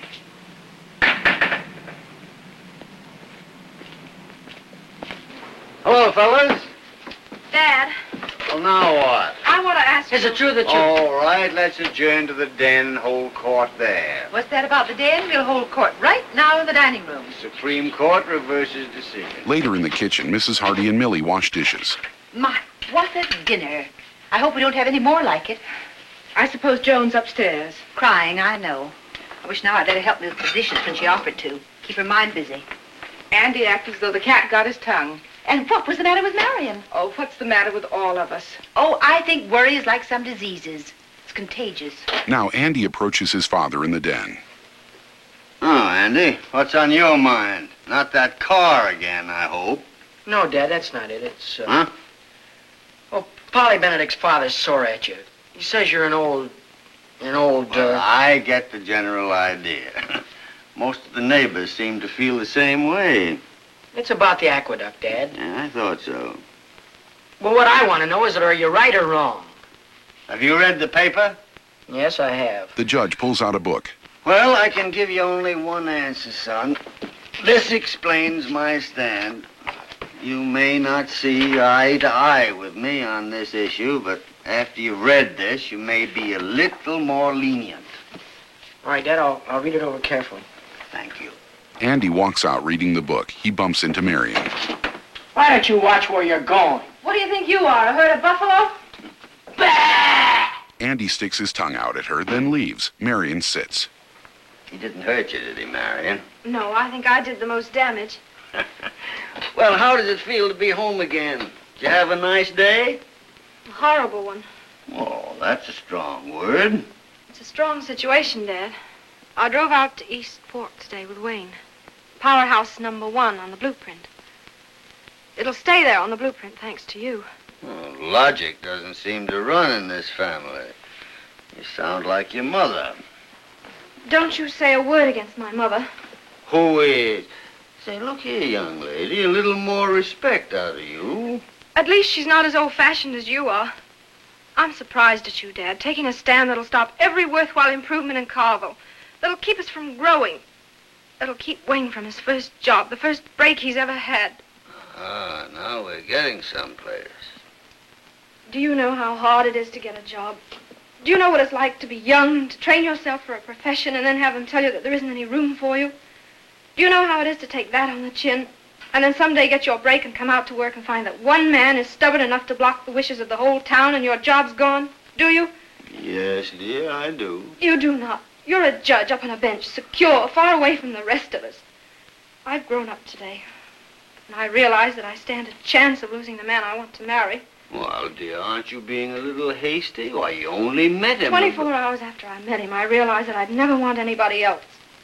Hello, fellas. Dad, Well, now what? I want to ask you... Is it true that you... All right, let's adjourn to the den and hold court there. What's that about the den? We'll hold court right now in the dining room. Supreme Court reverses decision. Later in the kitchen, Mrs. Hardy and Millie wash dishes. My, what a dinner. I hope we don't have any more like it. I suppose Joan's upstairs. Crying, I know. I wish now I'd let her help me with the dishes when she offered to. Keep her mind busy. Andy acted as though the cat got his tongue. And what was the matter with Marion? Oh, what's the matter with all of us? Oh, I think worry is like some diseases. It's contagious. Now, Andy approaches his father in the den. Oh, Andy, what's on your mind? Not that car again, I hope. No, Dad, that's not it. It's, Huh? Oh, Polly Benedict's father's sore at you. He says you're an old... Well, I get the general idea. Most of the neighbors seem to feel the same way. It's about the aqueduct, Dad. Yeah, I thought so. Well, what I want to know is, are you right or wrong? Have you read the paper? Yes, I have. The judge pulls out a book. Well, I can give you only one answer, son. This explains my stand. You may not see eye to eye with me on this issue, but after you've read this, you may be a little more lenient. All right, Dad, I'll read it over carefully. Thank you. Andy walks out reading the book. He bumps into Marion. Why don't you watch where you're going? What do you think you are, a herd of buffalo? Andy sticks his tongue out at her, then leaves. Marion sits. He didn't hurt you, did he, Marion? No, I think I did the most damage. Well, how does it feel to be home again? Did you have a nice day? A horrible one. Oh, that's a strong word. It's a strong situation, Dad. I drove out to East Fork today with Wayne. Powerhouse number 1 on the blueprint. It'll stay there on the blueprint, thanks to you. Well, logic doesn't seem to run in this family. You sound like your mother. Don't you say a word against my mother. Who is? Say, look here, young lady, a little more respect out of you. At least she's not as old-fashioned as you are. I'm surprised at you, Dad, taking a stand that'll stop every worthwhile improvement in Carville. That'll keep us from growing. That'll keep Wayne from his first job, the first break he's ever had. Ah, now we're getting someplace. Do you know how hard it is to get a job? Do you know what it's like to be young, to train yourself for a profession, and then have them tell you that there isn't any room for you? Do you know how it is to take that on the chin, and then someday get your break and come out to work and find that one man is stubborn enough to block the wishes of the whole town and your job's gone? Do you? Yes, dear, I do. You do not. You're a judge up on a bench, secure, far away from the rest of us. I've grown up today, and I realize that I stand a chance of losing the man I want to marry. Well, dear, aren't you being a little hasty? Why, you only met him. 24 hours after I met him, I realized that I'd never want anybody else.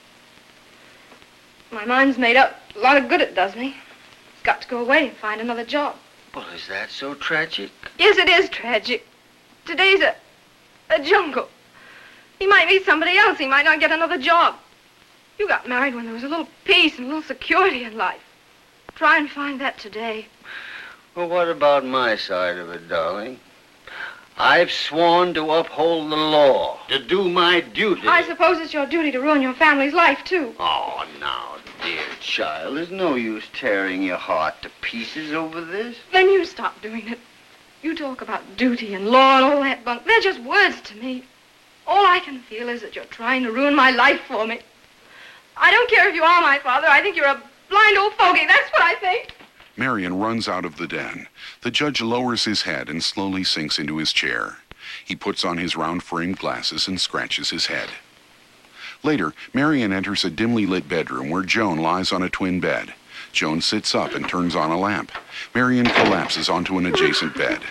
My mind's made up. A lot of good it does me. It's got to go away and find another job. Well, is that so tragic? Yes, it is tragic. Today's a jungle. He might meet somebody else. He might not get another job. You got married when there was a little peace and a little security in life. Try and find that today. Well, what about my side of it, darling? I've sworn to uphold the law, to do my duty. I suppose it's your duty to ruin your family's life, too. Oh, now, dear child, there's no use tearing your heart to pieces over this. Then you stop doing it. You talk about duty and law and all that bunk. They're just words to me. All I can feel is that you're trying to ruin my life for me. I don't care if you are my father. I think you're a blind old fogey. That's what I think. Marion runs out of the den. The judge lowers his head and slowly sinks into his chair. He puts on his round-framed glasses and scratches his head. Later, Marion enters a dimly lit bedroom where Joan lies on a twin bed. Joan sits up and turns on a lamp. Marion collapses onto an adjacent bed.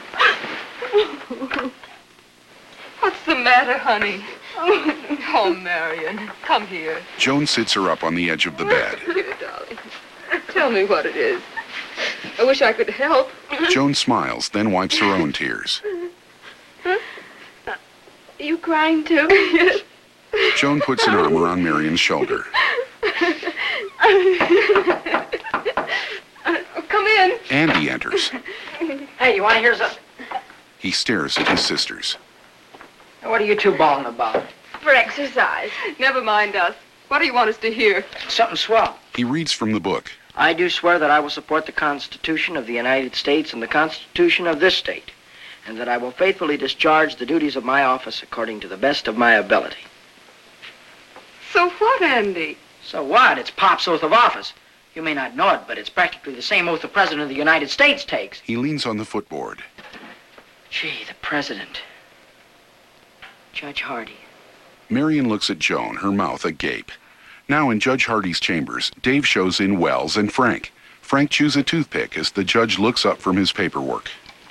What's the matter, honey? Oh, Marion, come here. Joan sits her up on the edge of the bed. Here, darling. Tell me what it is. I wish I could help. Joan smiles, then wipes her own tears. Are you crying, too? Yes. Joan puts an arm around Marion's shoulder. Come in. Andy enters. Hey, you want to hear something? He stares at his sisters. What are you two bawling about? For exercise. Never mind us. What do you want us to hear? Something swell. He reads from the book. I do swear that I will support the Constitution of the United States and the Constitution of this state, and that I will faithfully discharge the duties of my office according to the best of my ability. So what, Andy? So what? It's Pop's oath of office. You may not know it, but it's practically the same oath the President of the United States takes. He leans on the footboard. Gee, the President. Judge Hardy. Marion looks at Joan, her mouth agape. Now in Judge Hardy's chambers, Dave shows in Wells and Frank. Frank chews a toothpick as the judge looks up from his paperwork.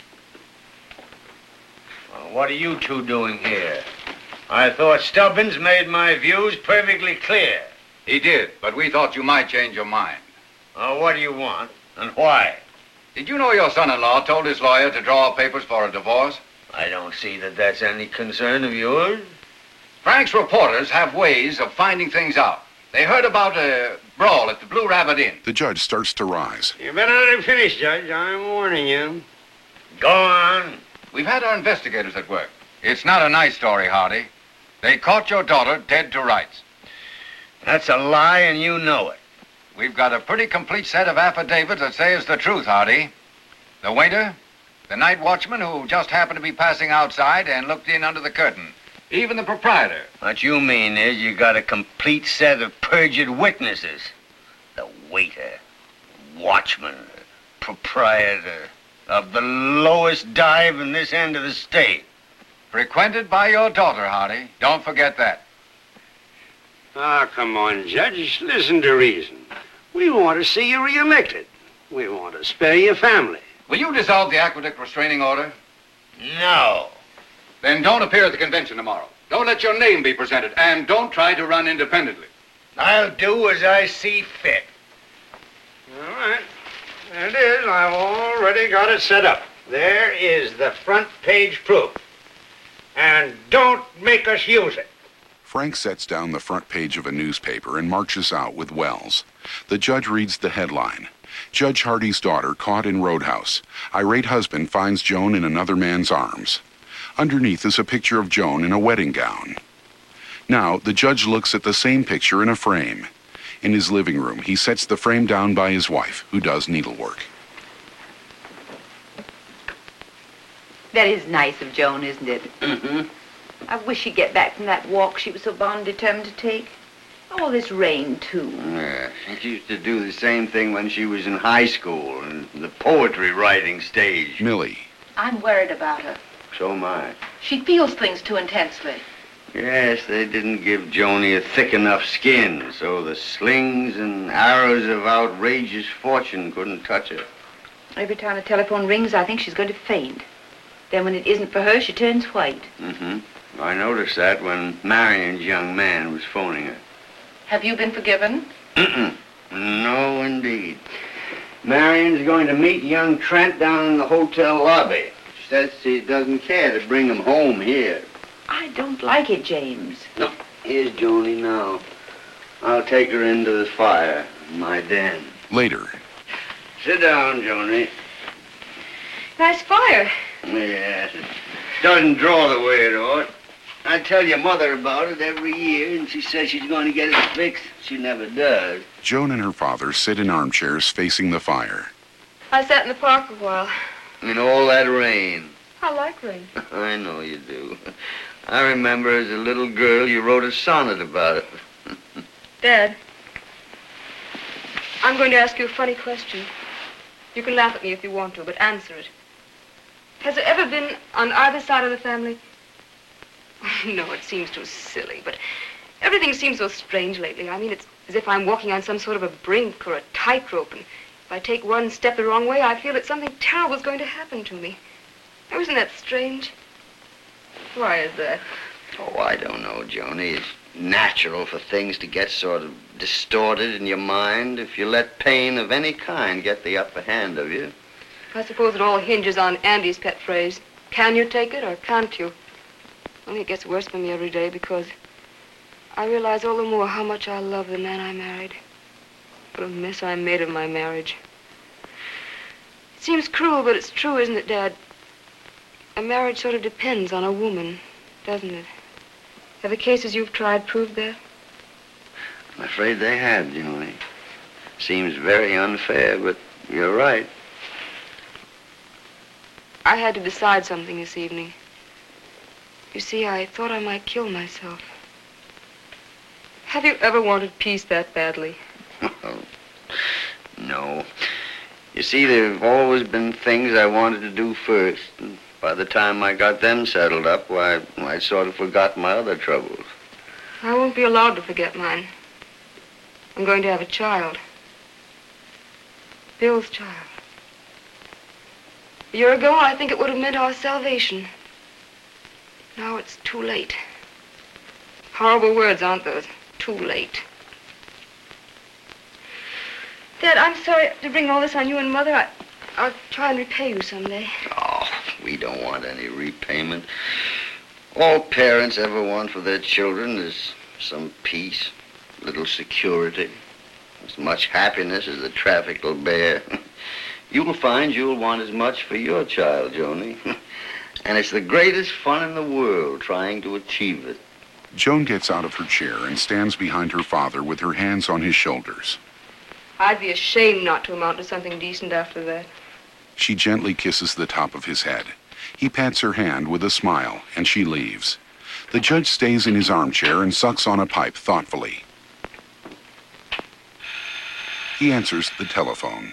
Well, what are you two doing here? I thought Stubbins made my views perfectly clear. He did, but we thought you might change your mind. Oh, what do you want, and why? Did you know your son-in-law told his lawyer to draw up papers for a divorce? I don't see that that's any concern of yours. Frank's reporters have ways of finding things out. They heard about a brawl at the Blue Rabbit Inn. The judge starts to rise. You better let him finish, Judge. I'm warning you. Go on. We've had our investigators at work. It's not a nice story, Hardy. They caught your daughter dead to rights. That's a lie, and you know it. We've got a pretty complete set of affidavits that say it's the truth, Hardy. The waiter, the night watchman who just happened to be passing outside and looked in under the curtain. Even the proprietor. What you mean is you got a complete set of perjured witnesses. The waiter, watchman, proprietor of the lowest dive in this end of the state. Frequented by your daughter, Hardy. Don't forget that. Ah, come on, Judge. Listen to reason. We want to see you reelected. We want to spare your family. Will you dissolve the aqueduct restraining order? No. Then don't appear at the convention tomorrow. Don't let your name be presented, and don't try to run independently. I'll do as I see fit. All right. There it is. I've already got it set up. There is the front page proof. And don't make us use it. Frank sets down the front page of a newspaper and marches out with Wells. The judge reads the headline. Judge Hardy's daughter caught in roadhouse. Irate husband finds Joan in another man's arms. Underneath is a picture of Joan in a wedding gown. Now, the judge looks at the same picture in a frame. In his living room, he sets the frame down by his wife, who does needlework. That is nice of Joan, isn't it? Mm-hmm. I wish she'd get back from that walk she was so bound determined to take. All this rain, too. Yeah, she used to do the same thing when she was in high school, in the poetry writing stage. Millie. I'm worried about her. So am I. She feels things too intensely. Yes, they didn't give Joni a thick enough skin, so the slings and arrows of outrageous fortune couldn't touch her. Every time the telephone rings, I think she's going to faint. Then when it isn't for her, she turns white. Mm-hmm. I noticed that when Marion's young man was phoning her. Have you been forgiven? Mm-mm. No, indeed. Marion's going to meet young Trent down in the hotel lobby. She says she doesn't care to bring him home here. I don't like it, James. No, here's Joni now. I'll take her into the fire in my den. Later. Sit down, Joni. Nice fire. Yes, it doesn't draw the way it ought. I tell your mother about it every year, and she says she's going to get it fixed. She never does. Joan and her father sit in armchairs facing the fire. I sat in the park a while. In all that rain. I like rain. I know you do. I remember as a little girl you wrote a sonnet about it. Dad, I'm going to ask you a funny question. You can laugh at me if you want to, but answer it. Has there ever been, on either side of the family... No, it seems too silly, but everything seems so strange lately. I mean, it's as if I'm walking on some sort of a brink or a tightrope, and if I take one step the wrong way, I feel that something terrible is going to happen to me. Oh, isn't that strange? Why is that? Oh, I don't know, Joni. It's natural for things to get sort of distorted in your mind if you let pain of any kind get the upper hand of you. I suppose it all hinges on Andy's pet phrase. Can you take it or can't you? Only it gets worse for me every day because I realize all the more how much I love the man I married. What a mess I made of my marriage. It seems cruel, but it's true, isn't it, Dad? A marriage sort of depends on a woman, doesn't it? Have the cases you've tried proved that? I'm afraid they have, Joni. Seems very unfair, but you're right. I had to decide something this evening. You see, I thought I might kill myself. Have you ever wanted peace that badly? No. You see, there have always been things I wanted to do first, and by the time I got them settled up, why, I sort of forgot my other troubles. I won't be allowed to forget mine. I'm going to have a child. Bill's child. A year ago, I think it would have meant our salvation. Now it's too late. Horrible words, aren't those? Too late. Dad, I'm sorry to bring all this on you and Mother. I'll try and repay you someday. Oh, we don't want any repayment. All parents ever want for their children is some peace, little security, as much happiness as the traffic will bear. You'll find you'll want as much for your child, Joni. And it's the greatest fun in the world trying to achieve it. Joan gets out of her chair and stands behind her father with her hands on his shoulders. I'd be ashamed not to amount to something decent after that. She gently kisses the top of his head. He pats her hand with a smile, and she leaves. The judge stays in his armchair and sucks on a pipe thoughtfully. He answers the telephone.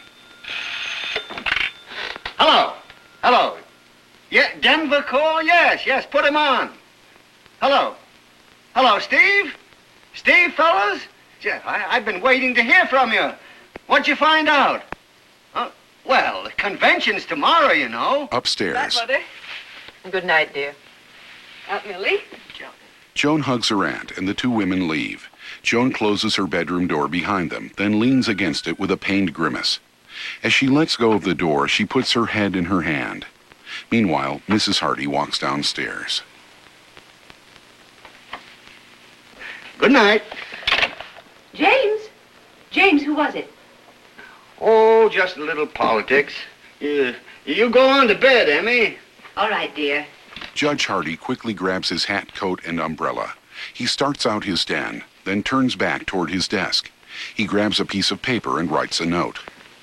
Hello. Hello. Yeah, Denver call? Yes, put him on. Hello. Hello, Steve? Steve, fellas? Yeah, I've been waiting to hear from you. What'd you find out? Well, the convention's tomorrow, you know. Upstairs. Mother. Good night, dear. Aunt Millie. Joan hugs her aunt, and the two women leave. Joan closes her bedroom door behind them, then leans against it with a pained grimace. As she lets go of the door, she puts her head in her hand. Meanwhile, Mrs. Hardy walks downstairs. Good night. James? James, who was it? Oh, just a little politics. You go on to bed, Emmy. All right, dear. Judge Hardy quickly grabs his hat, coat, and umbrella. He starts out his den, then turns back toward his desk. He grabs a piece of paper and writes a note.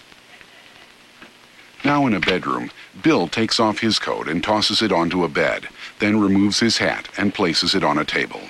Now in a bedroom, Bill takes off his coat and tosses it onto a bed, then removes his hat and places it on a table.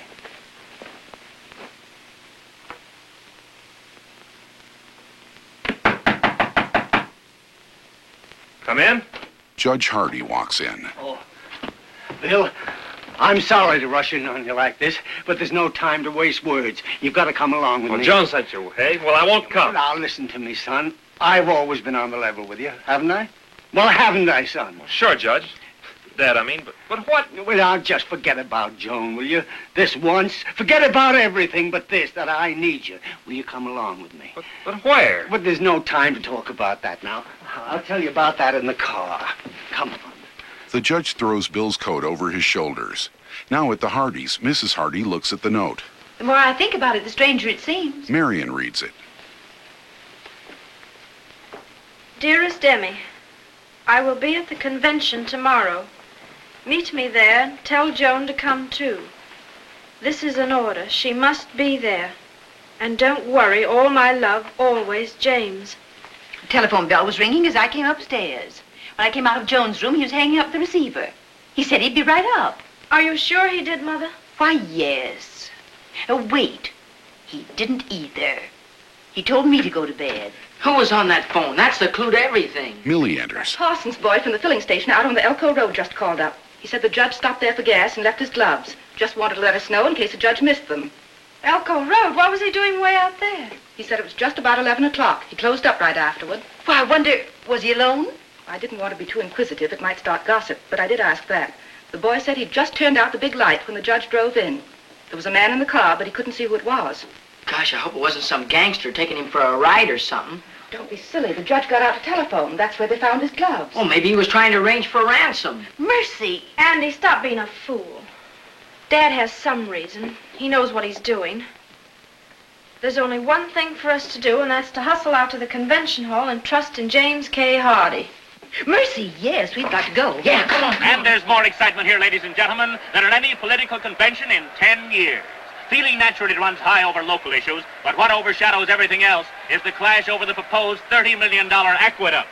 Come in. Judge Hardy walks in. Oh, Bill, I'm sorry to rush in on you like this, but there's no time to waste words. You've got to come along with me. Joan sent you, hey? Well, I won't come. Now, listen to me, son. I've always been on the level with you, haven't I? Well, haven't I, son? Well, sure, Judge. Dad, I mean, but what? Well, now, just forget about Joan, will you? This once. Forget about everything but this, that I need you. Will you come along with me? But where? But there's no time to talk about that now. I'll tell you about that in the car. Come on. The judge throws Bill's coat over his shoulders. Now at the Hardys, Mrs. Hardy looks at the note. The more I think about it, the stranger it seems. Marion reads it. Dearest Emmy, I will be at the convention tomorrow. Meet me there and tell Joan to come too. This is an order. She must be there. And don't worry, all my love, always, James. The telephone bell was ringing as I came upstairs. When I came out of Joan's room, he was hanging up the receiver. He said he'd be right up. Are you sure he did, Mother? Why, yes. Oh, wait. He didn't either. He told me to go to bed. Who was on that phone? That's the clue to everything. Millie enters. Parsons' boy from the filling station out on the Elko Road just called up. He said the judge stopped there for gas and left his gloves. Just wanted to let us know in case the judge missed them. Elko Road? What was he doing way out there? He said it was just about 11 o'clock. He closed up right afterward. Why, I wonder, was he alone? I didn't want to be too inquisitive. It might start gossip, but I did ask that. The boy said he'd just turned out the big light when the judge drove in. There was a man in the car, but he couldn't see who it was. Gosh, I hope it wasn't some gangster taking him for a ride or something. Don't be silly. The judge got out a telephone. That's where they found his gloves. Oh, maybe he was trying to arrange for ransom. Mercy. Andy, stop being a fool. Dad has some reason. He knows what he's doing. There's only one thing for us to do, and that's to hustle out to the convention hall and trust in James K. Hardy. Mercy, yes, we've got to go. Yeah, come on. And there's more excitement here, ladies and gentlemen, than at any political convention in 10 years. Feeling naturally runs high over local issues, but what overshadows everything else is the clash over the proposed $30 million aqueduct.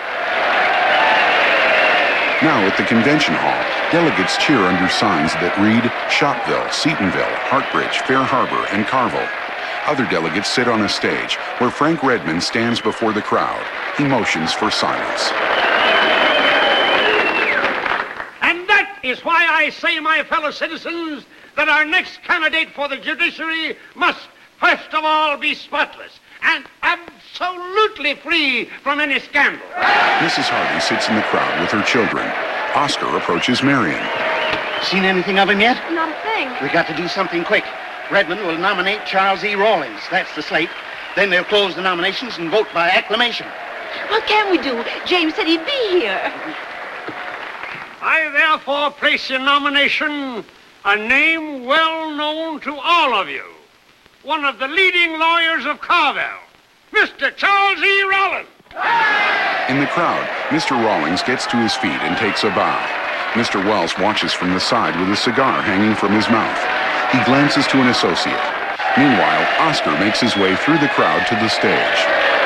Now at the convention hall, delegates cheer under signs that read Shopville, Seatonville, Hartbridge, Fair Harbor, and Carville. Other delegates sit on a stage where Frank Redmond stands before the crowd. He motions for silence. And that is why I say, my fellow citizens, that our next candidate for the judiciary must, first of all, be spotless and absolutely free from any scandal. Mrs. Hardy sits in the crowd with her children. Oscar approaches Marion. Seen anything of him yet? Not a thing. We got to do something quick. Redmond will nominate Charles E. Rawlings. That's the slate. Then they'll close the nominations and vote by acclamation. What can we do? James said he'd be here. I therefore place in nomination a name well known to all of you. One of the leading lawyers of Carville, Mr. Charles E. Rawlings. In the crowd, Mr. Rawlings gets to his feet and takes a bow. Mr. Wells watches from the side with a cigar hanging from his mouth. He glances to an associate. Meanwhile, Oscar makes his way through the crowd to the stage.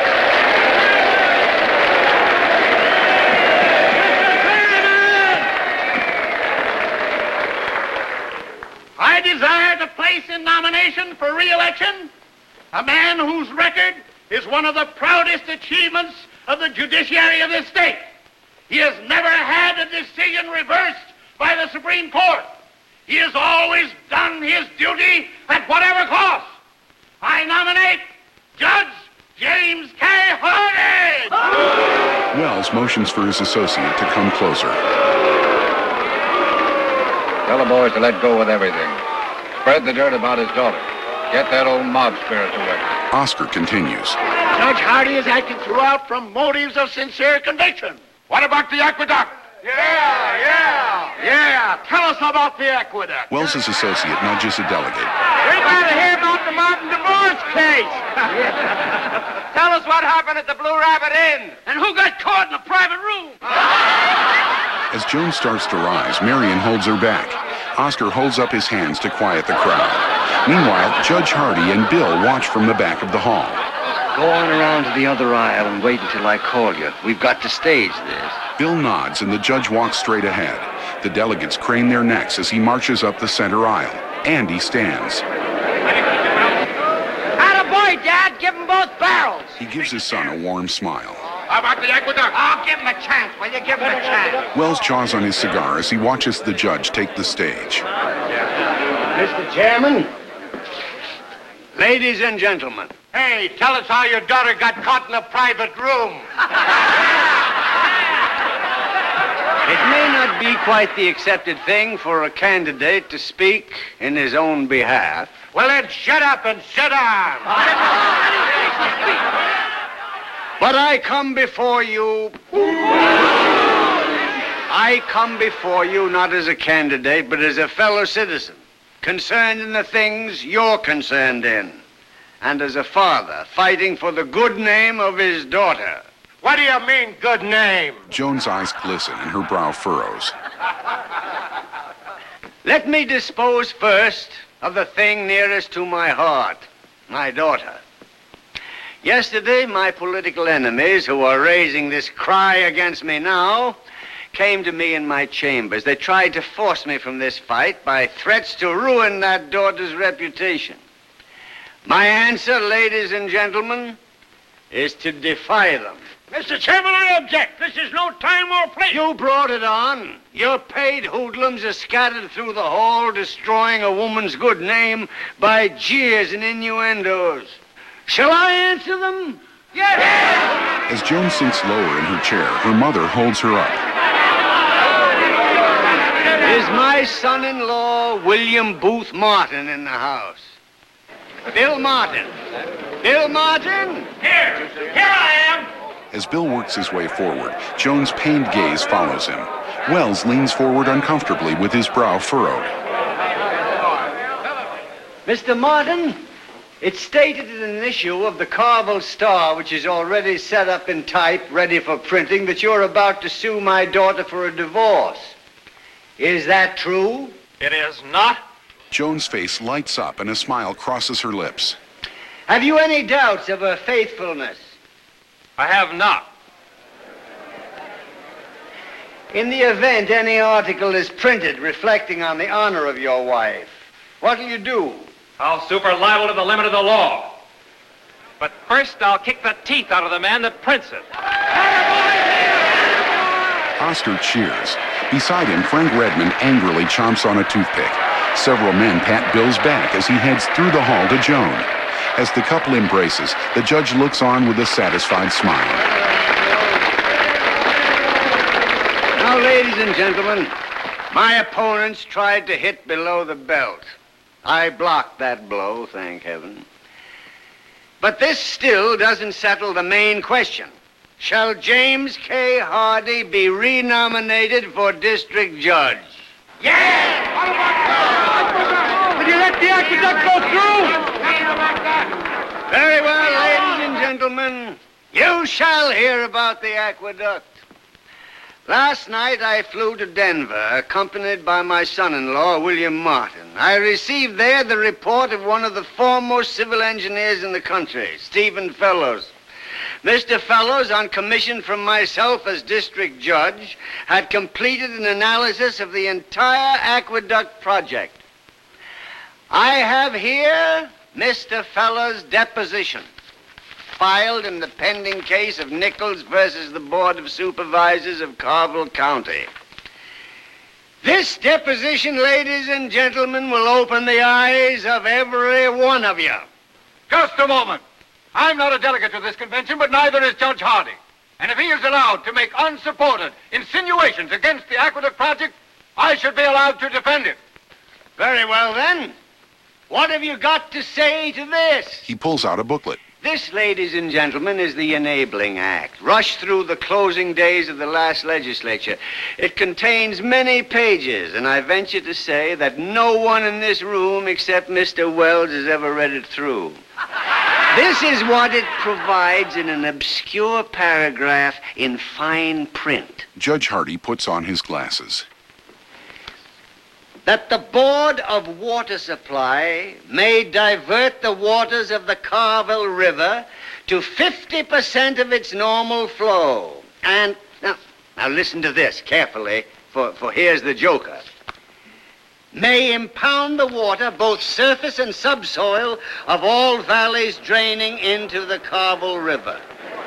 I desire to place in nomination for re-election a man whose record is one of the proudest achievements of the judiciary of this state. He has never had a decision reversed by the Supreme Court. He has always done his duty at whatever cost. I nominate Judge James K. Hardy! Wells motions for his associate to come closer. Tell the boys to let go with everything. Spread the dirt about his daughter. Get that old mob spirit to work. Oscar continues. Judge Hardy has acted throughout from motives of sincere conviction. What about the aqueduct? Yeah. Yeah, tell us about the aqueduct. Wells' associate nudges a delegate. We gotta hear about the Martin divorce case. Tell us what happened at the Blue Rabbit Inn. And who got caught in the private room? As Joan starts to rise, Marion holds her back. Oscar holds up his hands to quiet the crowd. Meanwhile, Judge Hardy and Bill watch from the back of the hall. Go on around to the other aisle and wait until I call you. We've got to stage this. Bill nods and the judge walks straight ahead. The delegates crane their necks as he marches up the center aisle. Andy stands. Attaboy, Dad. Give them both barrels. He gives his son a warm smile. How about the aqueduct? Oh, give him a chance, will you? Give him a chance. Wells chaws on his cigar as he watches the judge take the stage. Mr. Chairman, ladies and gentlemen. Hey, tell us how your daughter got caught in a private room. It may not be quite the accepted thing for a candidate to speak in his own behalf. Well, then shut up and sit down. But I come before you... I come before you not as a candidate, but as a fellow citizen, concerned in the things you're concerned in, and as a father fighting for the good name of his daughter. What do you mean, good name? Joan's eyes glisten and her brow furrows. Let me dispose first of the thing nearest to my heart, my daughter. Yesterday, my political enemies, who are raising this cry against me now, came to me in my chambers. They tried to force me from this fight by threats to ruin that daughter's reputation. My answer, ladies and gentlemen, is to defy them. Mr. Chairman, I object. This is no time or place. You brought it on. Your paid hoodlums are scattered through the hall, destroying a woman's good name by jeers and innuendos. Shall I answer them? Yes! As Joan sinks lower in her chair, her mother holds her up. Is my son-in-law, William Booth Martin, in the house? Bill Martin. Bill Martin? Here I am. As Bill works his way forward, Joan's pained gaze follows him. Wells leans forward uncomfortably with his brow furrowed. Mr. Martin, it's stated in an issue of the Carvel Star, which is already set up in type, ready for printing, that you're about to sue my daughter for a divorce. Is that true? It is not. Joan's face lights up and a smile crosses her lips. Have you any doubts of her faithfulness? I have not. In the event any article is printed reflecting on the honor of your wife, what'll you do? I'll sue for libel to the limit of the law. But first, I'll kick the teeth out of the man that prints it. Oscar cheers. Beside him, Frank Redmond angrily chomps on a toothpick. Several men pat Bill's back as he heads through the hall to Joan. As the couple embraces, the judge looks on with a satisfied smile. Now, ladies and gentlemen, my opponents tried to hit below the belt. I blocked that blow, thank heaven. But this still doesn't settle the main question. Shall James K. Hardy be renominated for district judge? Yes! Will you let the aqueduct go through? Very well, ladies and gentlemen. You shall hear about the aqueduct. Last night I flew to Denver, accompanied by my son-in-law, William Martin. I received there the report of one of the foremost civil engineers in the country, Stephen Fellows. Mr. Fellows, on commission from myself as district judge, had completed an analysis of the entire aqueduct project. I have here Mr. Fellows' deposition, filed in the pending case of Nichols versus the Board of Supervisors of Carvel County. This deposition, ladies and gentlemen, will open the eyes of every one of you. Just a moment. I'm not a delegate to this convention, but neither is Judge Hardy. And if he is allowed to make unsupported insinuations against the aqueduct project, I should be allowed to defend it. Very well, then. What have you got to say to this? He pulls out a booklet. This, ladies and gentlemen, is the Enabling Act, rushed through the closing days of the last legislature. It contains many pages, and I venture to say that no one in this room except Mr. Wells has ever read it through. This is what it provides in an obscure paragraph in fine print. Judge Hardy puts on his glasses. That the Board of Water Supply may divert the waters of the Carville River to 50% of its normal flow. And now listen to this carefully, for here's the joker. May impound the water, both surface and subsoil, of all valleys draining into the Carville River.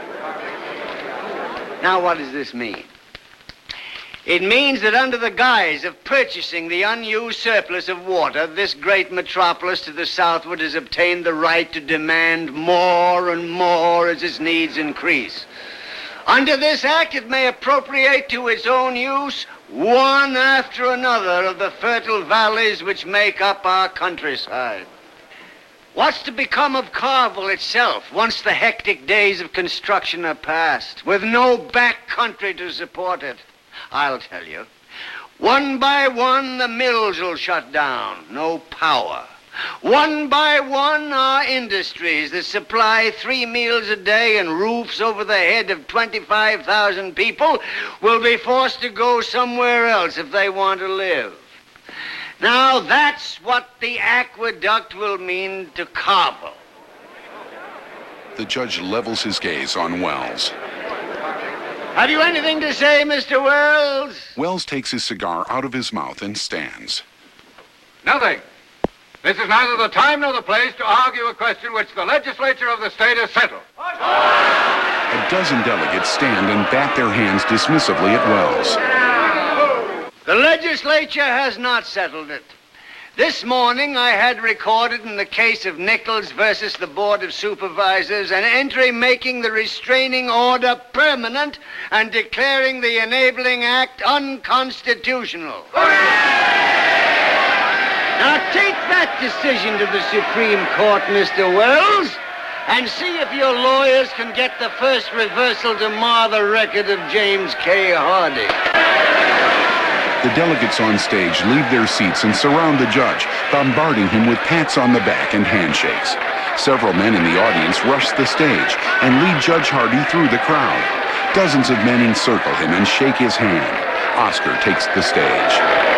Now, what does this mean? It means that under the guise of purchasing the unused surplus of water, this great metropolis to the southward has obtained the right to demand more and more as its needs increase. Under this act, it may appropriate to its own use one after another of the fertile valleys which make up our countryside. What's to become of Carville itself once the hectic days of construction are past, with no back country to support it? I'll tell you. One by one, the mills will shut down. No power. One by one, our industries that supply 3 meals a day and roofs over the head of 25,000 people will be forced to go somewhere else if they want to live. Now, that's what the aqueduct will mean to Carville. The judge levels his gaze on Wells. Have you anything to say, Mr. Wells? Wells takes his cigar out of his mouth and stands. Nothing. This is neither the time nor the place to argue a question which the legislature of the state has settled. A dozen delegates stand and bat their hands dismissively at Wells. The legislature has not settled it. This morning I had recorded in the case of Nichols versus the Board of Supervisors an entry making the restraining order permanent and declaring the Enabling Act unconstitutional. Now take that decision to the Supreme Court, Mr. Wells, and see if your lawyers can get the first reversal to mar the record of James K. Hardy. The delegates on stage leave their seats and surround the judge, bombarding him with pats on the back and handshakes. Several men in the audience rush the stage and lead Judge Hardy through the crowd. Dozens of men encircle him and shake his hand. Oscar takes the stage.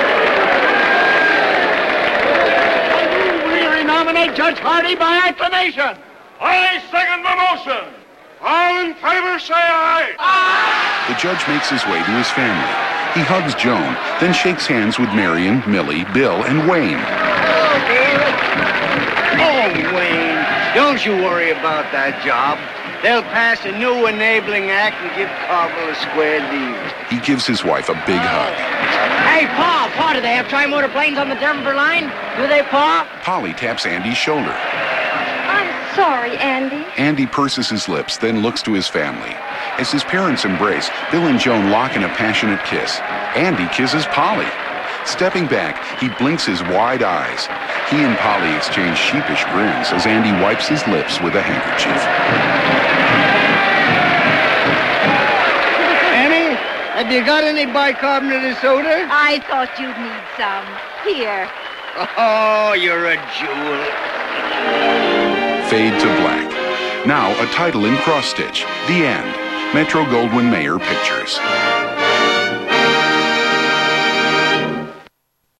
We renominate Judge Hardy by acclamation. I second the motion. All in favor, say aye. Aye. The judge makes his way to his family. He hugs Joan, then shakes hands with Marion, Millie, Bill, and Wayne. Oh, Bill. Oh, Wayne, don't you worry about that job. They'll pass a new Enabling Act and give Carville a square deal. He gives his wife a big hug. Hey, Pa, do they have tri-motor planes on the Denver line? Do they, Pa? Polly taps Andy's shoulder. I'm sorry, Andy. Andy purses his lips, then looks to his family. As his parents embrace, Bill and Joan lock in a passionate kiss. Andy kisses Polly. Stepping back, he blinks his wide eyes. He and Polly exchange sheepish grins as Andy wipes his lips with a handkerchief. Annie, have you got any bicarbonated soda? I thought you'd need some. Here. Oh, you're a jewel. Fade to black. Now, a title in cross-stitch. The end. Metro-Goldwyn-Mayer Pictures.